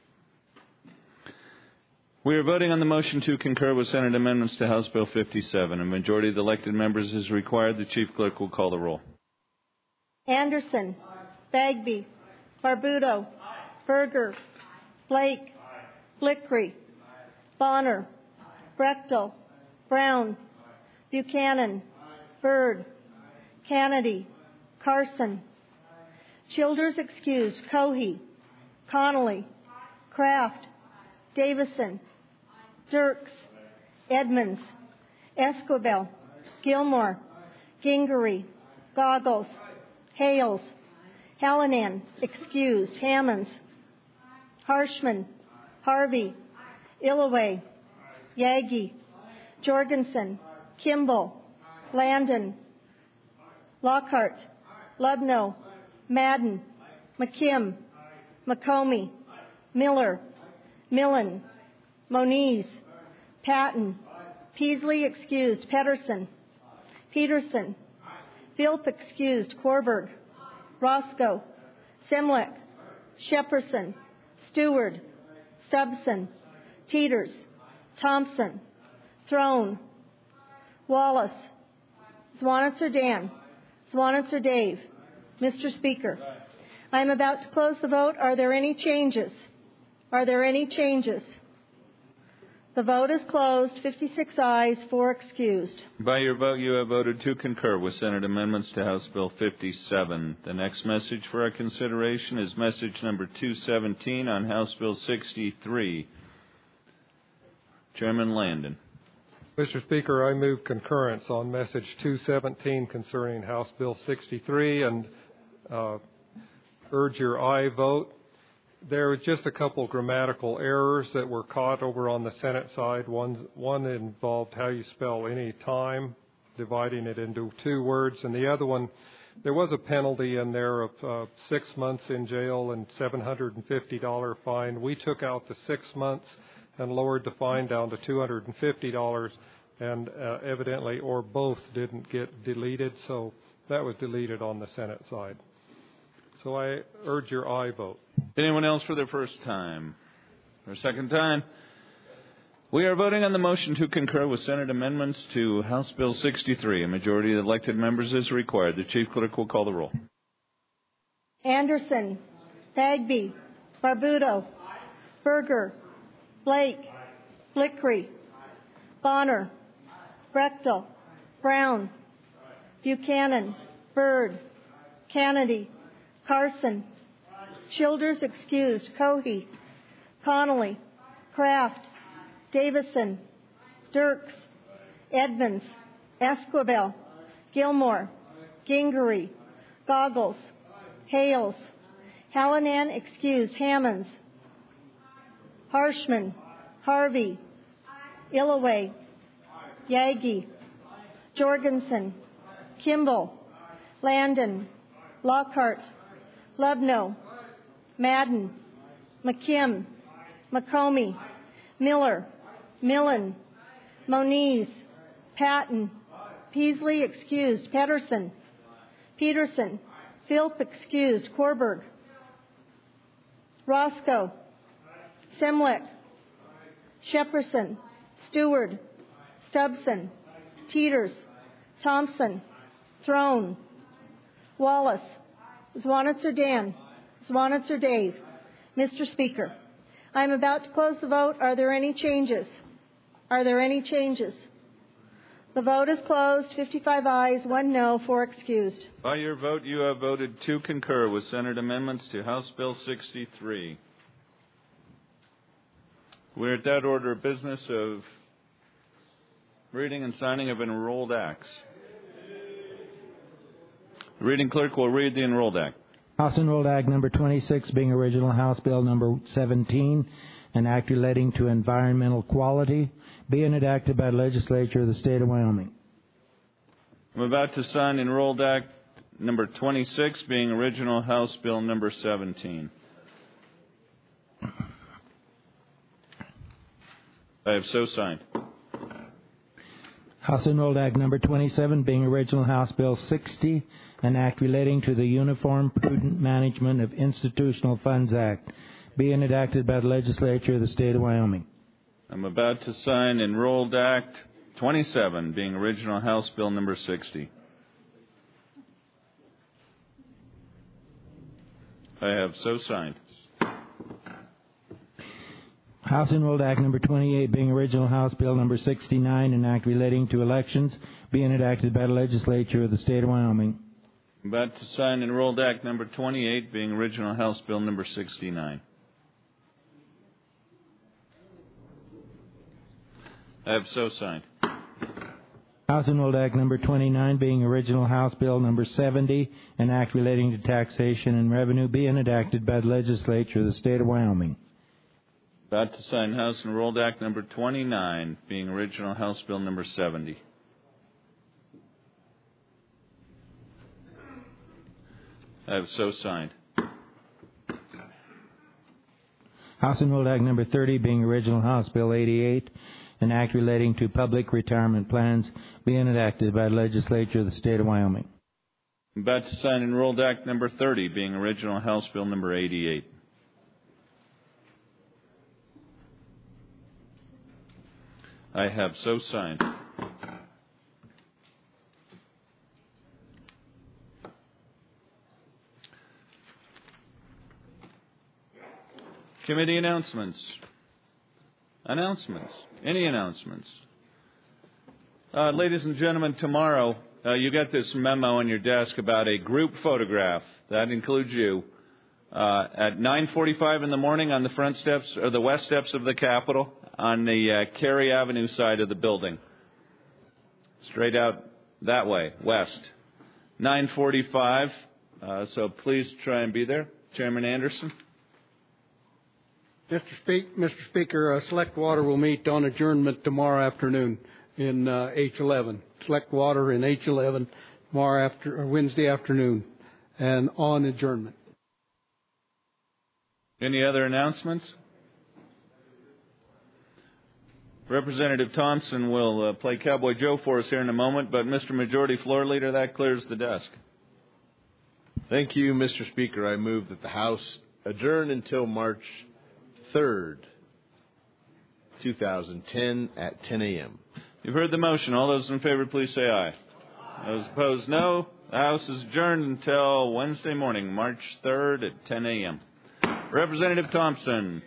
We are voting on the motion to concur with Senate amendments to House Bill fifty-seven. A majority of the elected members is required. The Chief Clerk will call the roll. Anderson, Bagby, Barbuto, Berger, Blake, Blickery, Bonner, Brechtel, Brown, Buchanan, Byrd, Kennedy, Carson, Childers excused. Cohey, Connolly, Kraft, Davison, Dirks, Edmonds, Esquivel, Gilmore, Gingery, Goggles, Hales, Hallinan, excused. Hammonds, Harshman, Harvey, Illaway, Yagi, Jorgensen, Kimball, Landon, Lockhart, Lubno, Madden, McKim, McComey, Miller, Millen, Moniz, Patton, Peasley excused, Pedersen, Peterson, Philp excused, Korberg, Roscoe, Semlick, Shepperson, Stewart, Stubson, Teeters, Thompson, Throne, Wallace, Zwanitzer Dan, Zwanitzer Dave. Mister Speaker, I am about to close the vote. Are there any changes? Are there any changes? The vote is closed. fifty-six ayes, four excused. By your vote, you have voted to concur with Senate amendments to House Bill fifty-seven. The next message for our consideration is message number two seventeen on House Bill sixty-three. Chairman Landon. Mister Speaker, I move concurrence on message two seventeen concerning House Bill sixty-three and uh, urge your aye vote. There was just a couple grammatical errors that were caught over on the Senate side. One, one involved how you spell any time, dividing it into two words, and the other one, there was a penalty in there of uh, six months in jail and seven hundred fifty dollars fine. We took out the six months and lowered the fine down to two hundred fifty dollars, and uh, evidently, or both didn't get deleted, so that was deleted on the Senate side. So I urge your aye vote. Anyone else for their first time or second time? We are voting on the motion to concur with Senate amendments to House Bill sixty-three. A majority of elected members is required. The Chief Clerk will call the roll. Anderson, Bagby, Barbuto, Berger, Blake, Blickery, Bonner, Brechtel, Brown, Buchanan, Byrd, Kennedy, Carson, Childers excused, Cohey, Connolly, Kraft, Davison, Dirks, Edmonds, Esquivel, Gilmore, Gingery, Goggles, Hales, Hallinan excused, Hammonds, Harshman, Harvey, Illaway, Yagi, Jorgensen, Kimball, Landon, Lockhart, Lubno, Madden, McKim, McComey, Miller, Millen, Moniz, Patton, Peasley excused, Pedersen, Peterson, Philp excused, Korberg, Roscoe, Semlick, Shepperson, Stewart, Stubson, Teeters, Thompson, Throne, Wallace, Zwanitzer Dan, Zwanitzer Dave. Mister Speaker, I am about to close the vote. Are there any changes? Are there any changes? The vote is closed. fifty-five ayes, one no, four excused. By your vote, you have voted to concur with Senate amendments to House Bill sixty-three. We're at that order of business of reading and signing of enrolled acts. The reading clerk will read the enrolled act. House Enrolled Act number twenty-six being original House Bill number seventeen, an act relating to environmental quality, being enacted by the legislature of the state of Wyoming. I'm about to sign enrolled act number twenty-six being original House Bill number seventeen. I have so signed. House Enrolled Act number twenty-seven being original House Bill sixty, an act relating to the Uniform Prudent Management of Institutional Funds Act, being enacted by the legislature of the state of Wyoming. I'm about to sign enrolled act twenty-seven being original House Bill number sixty. I have so signed. House Enrolled Act number twenty-eight being original House Bill number sixty-nine, an act relating to elections, being enacted by the legislature of the state of Wyoming. I'm about to sign enrolled act number twenty-eight being original House Bill number sixty-nine. I have so signed. House Enrolled Act number twenty-nine being original House Bill number seventy, an act relating to taxation and revenue, being enacted by the legislature of the state of Wyoming. About to sign House Enrolled Act number twenty-nine, being original House Bill number seventy. I have so signed. House Enrolled Act number thirty, being original House Bill eighty-eight, an act relating to public retirement plans, being enacted by the legislature of the state of Wyoming. I'm about to sign Enrolled Act number thirty, being original House Bill number eighty-eight. I have so signed. Committee announcements. Announcements. Any announcements? Uh, ladies and gentlemen, tomorrow uh, you got this memo on your desk about a group photograph. That includes you. Uh, at nine forty-five in the morning on the front steps, or the west steps of the Capitol, on the uh, Cary Avenue side of the building. Straight out that way, west. nine forty-five, uh, so please try and be there. Chairman Anderson. Mister Speak, Mister Speaker, uh, Select Water will meet on adjournment tomorrow afternoon in uh, H eleven. Select Water in H eleven tomorrow after, or Wednesday afternoon, and on adjournment. Any other announcements? Representative Thompson will uh, play Cowboy Joe for us here in a moment, but Mister Majority Floor Leader, that clears the desk. Thank you, Mister Speaker. I move that the House adjourn until March third, twenty ten at ten a.m. You've heard the motion. All those in favor, please say aye. Those opposed, no. The House is adjourned until Wednesday morning, March third at ten a.m. Representative Thompson.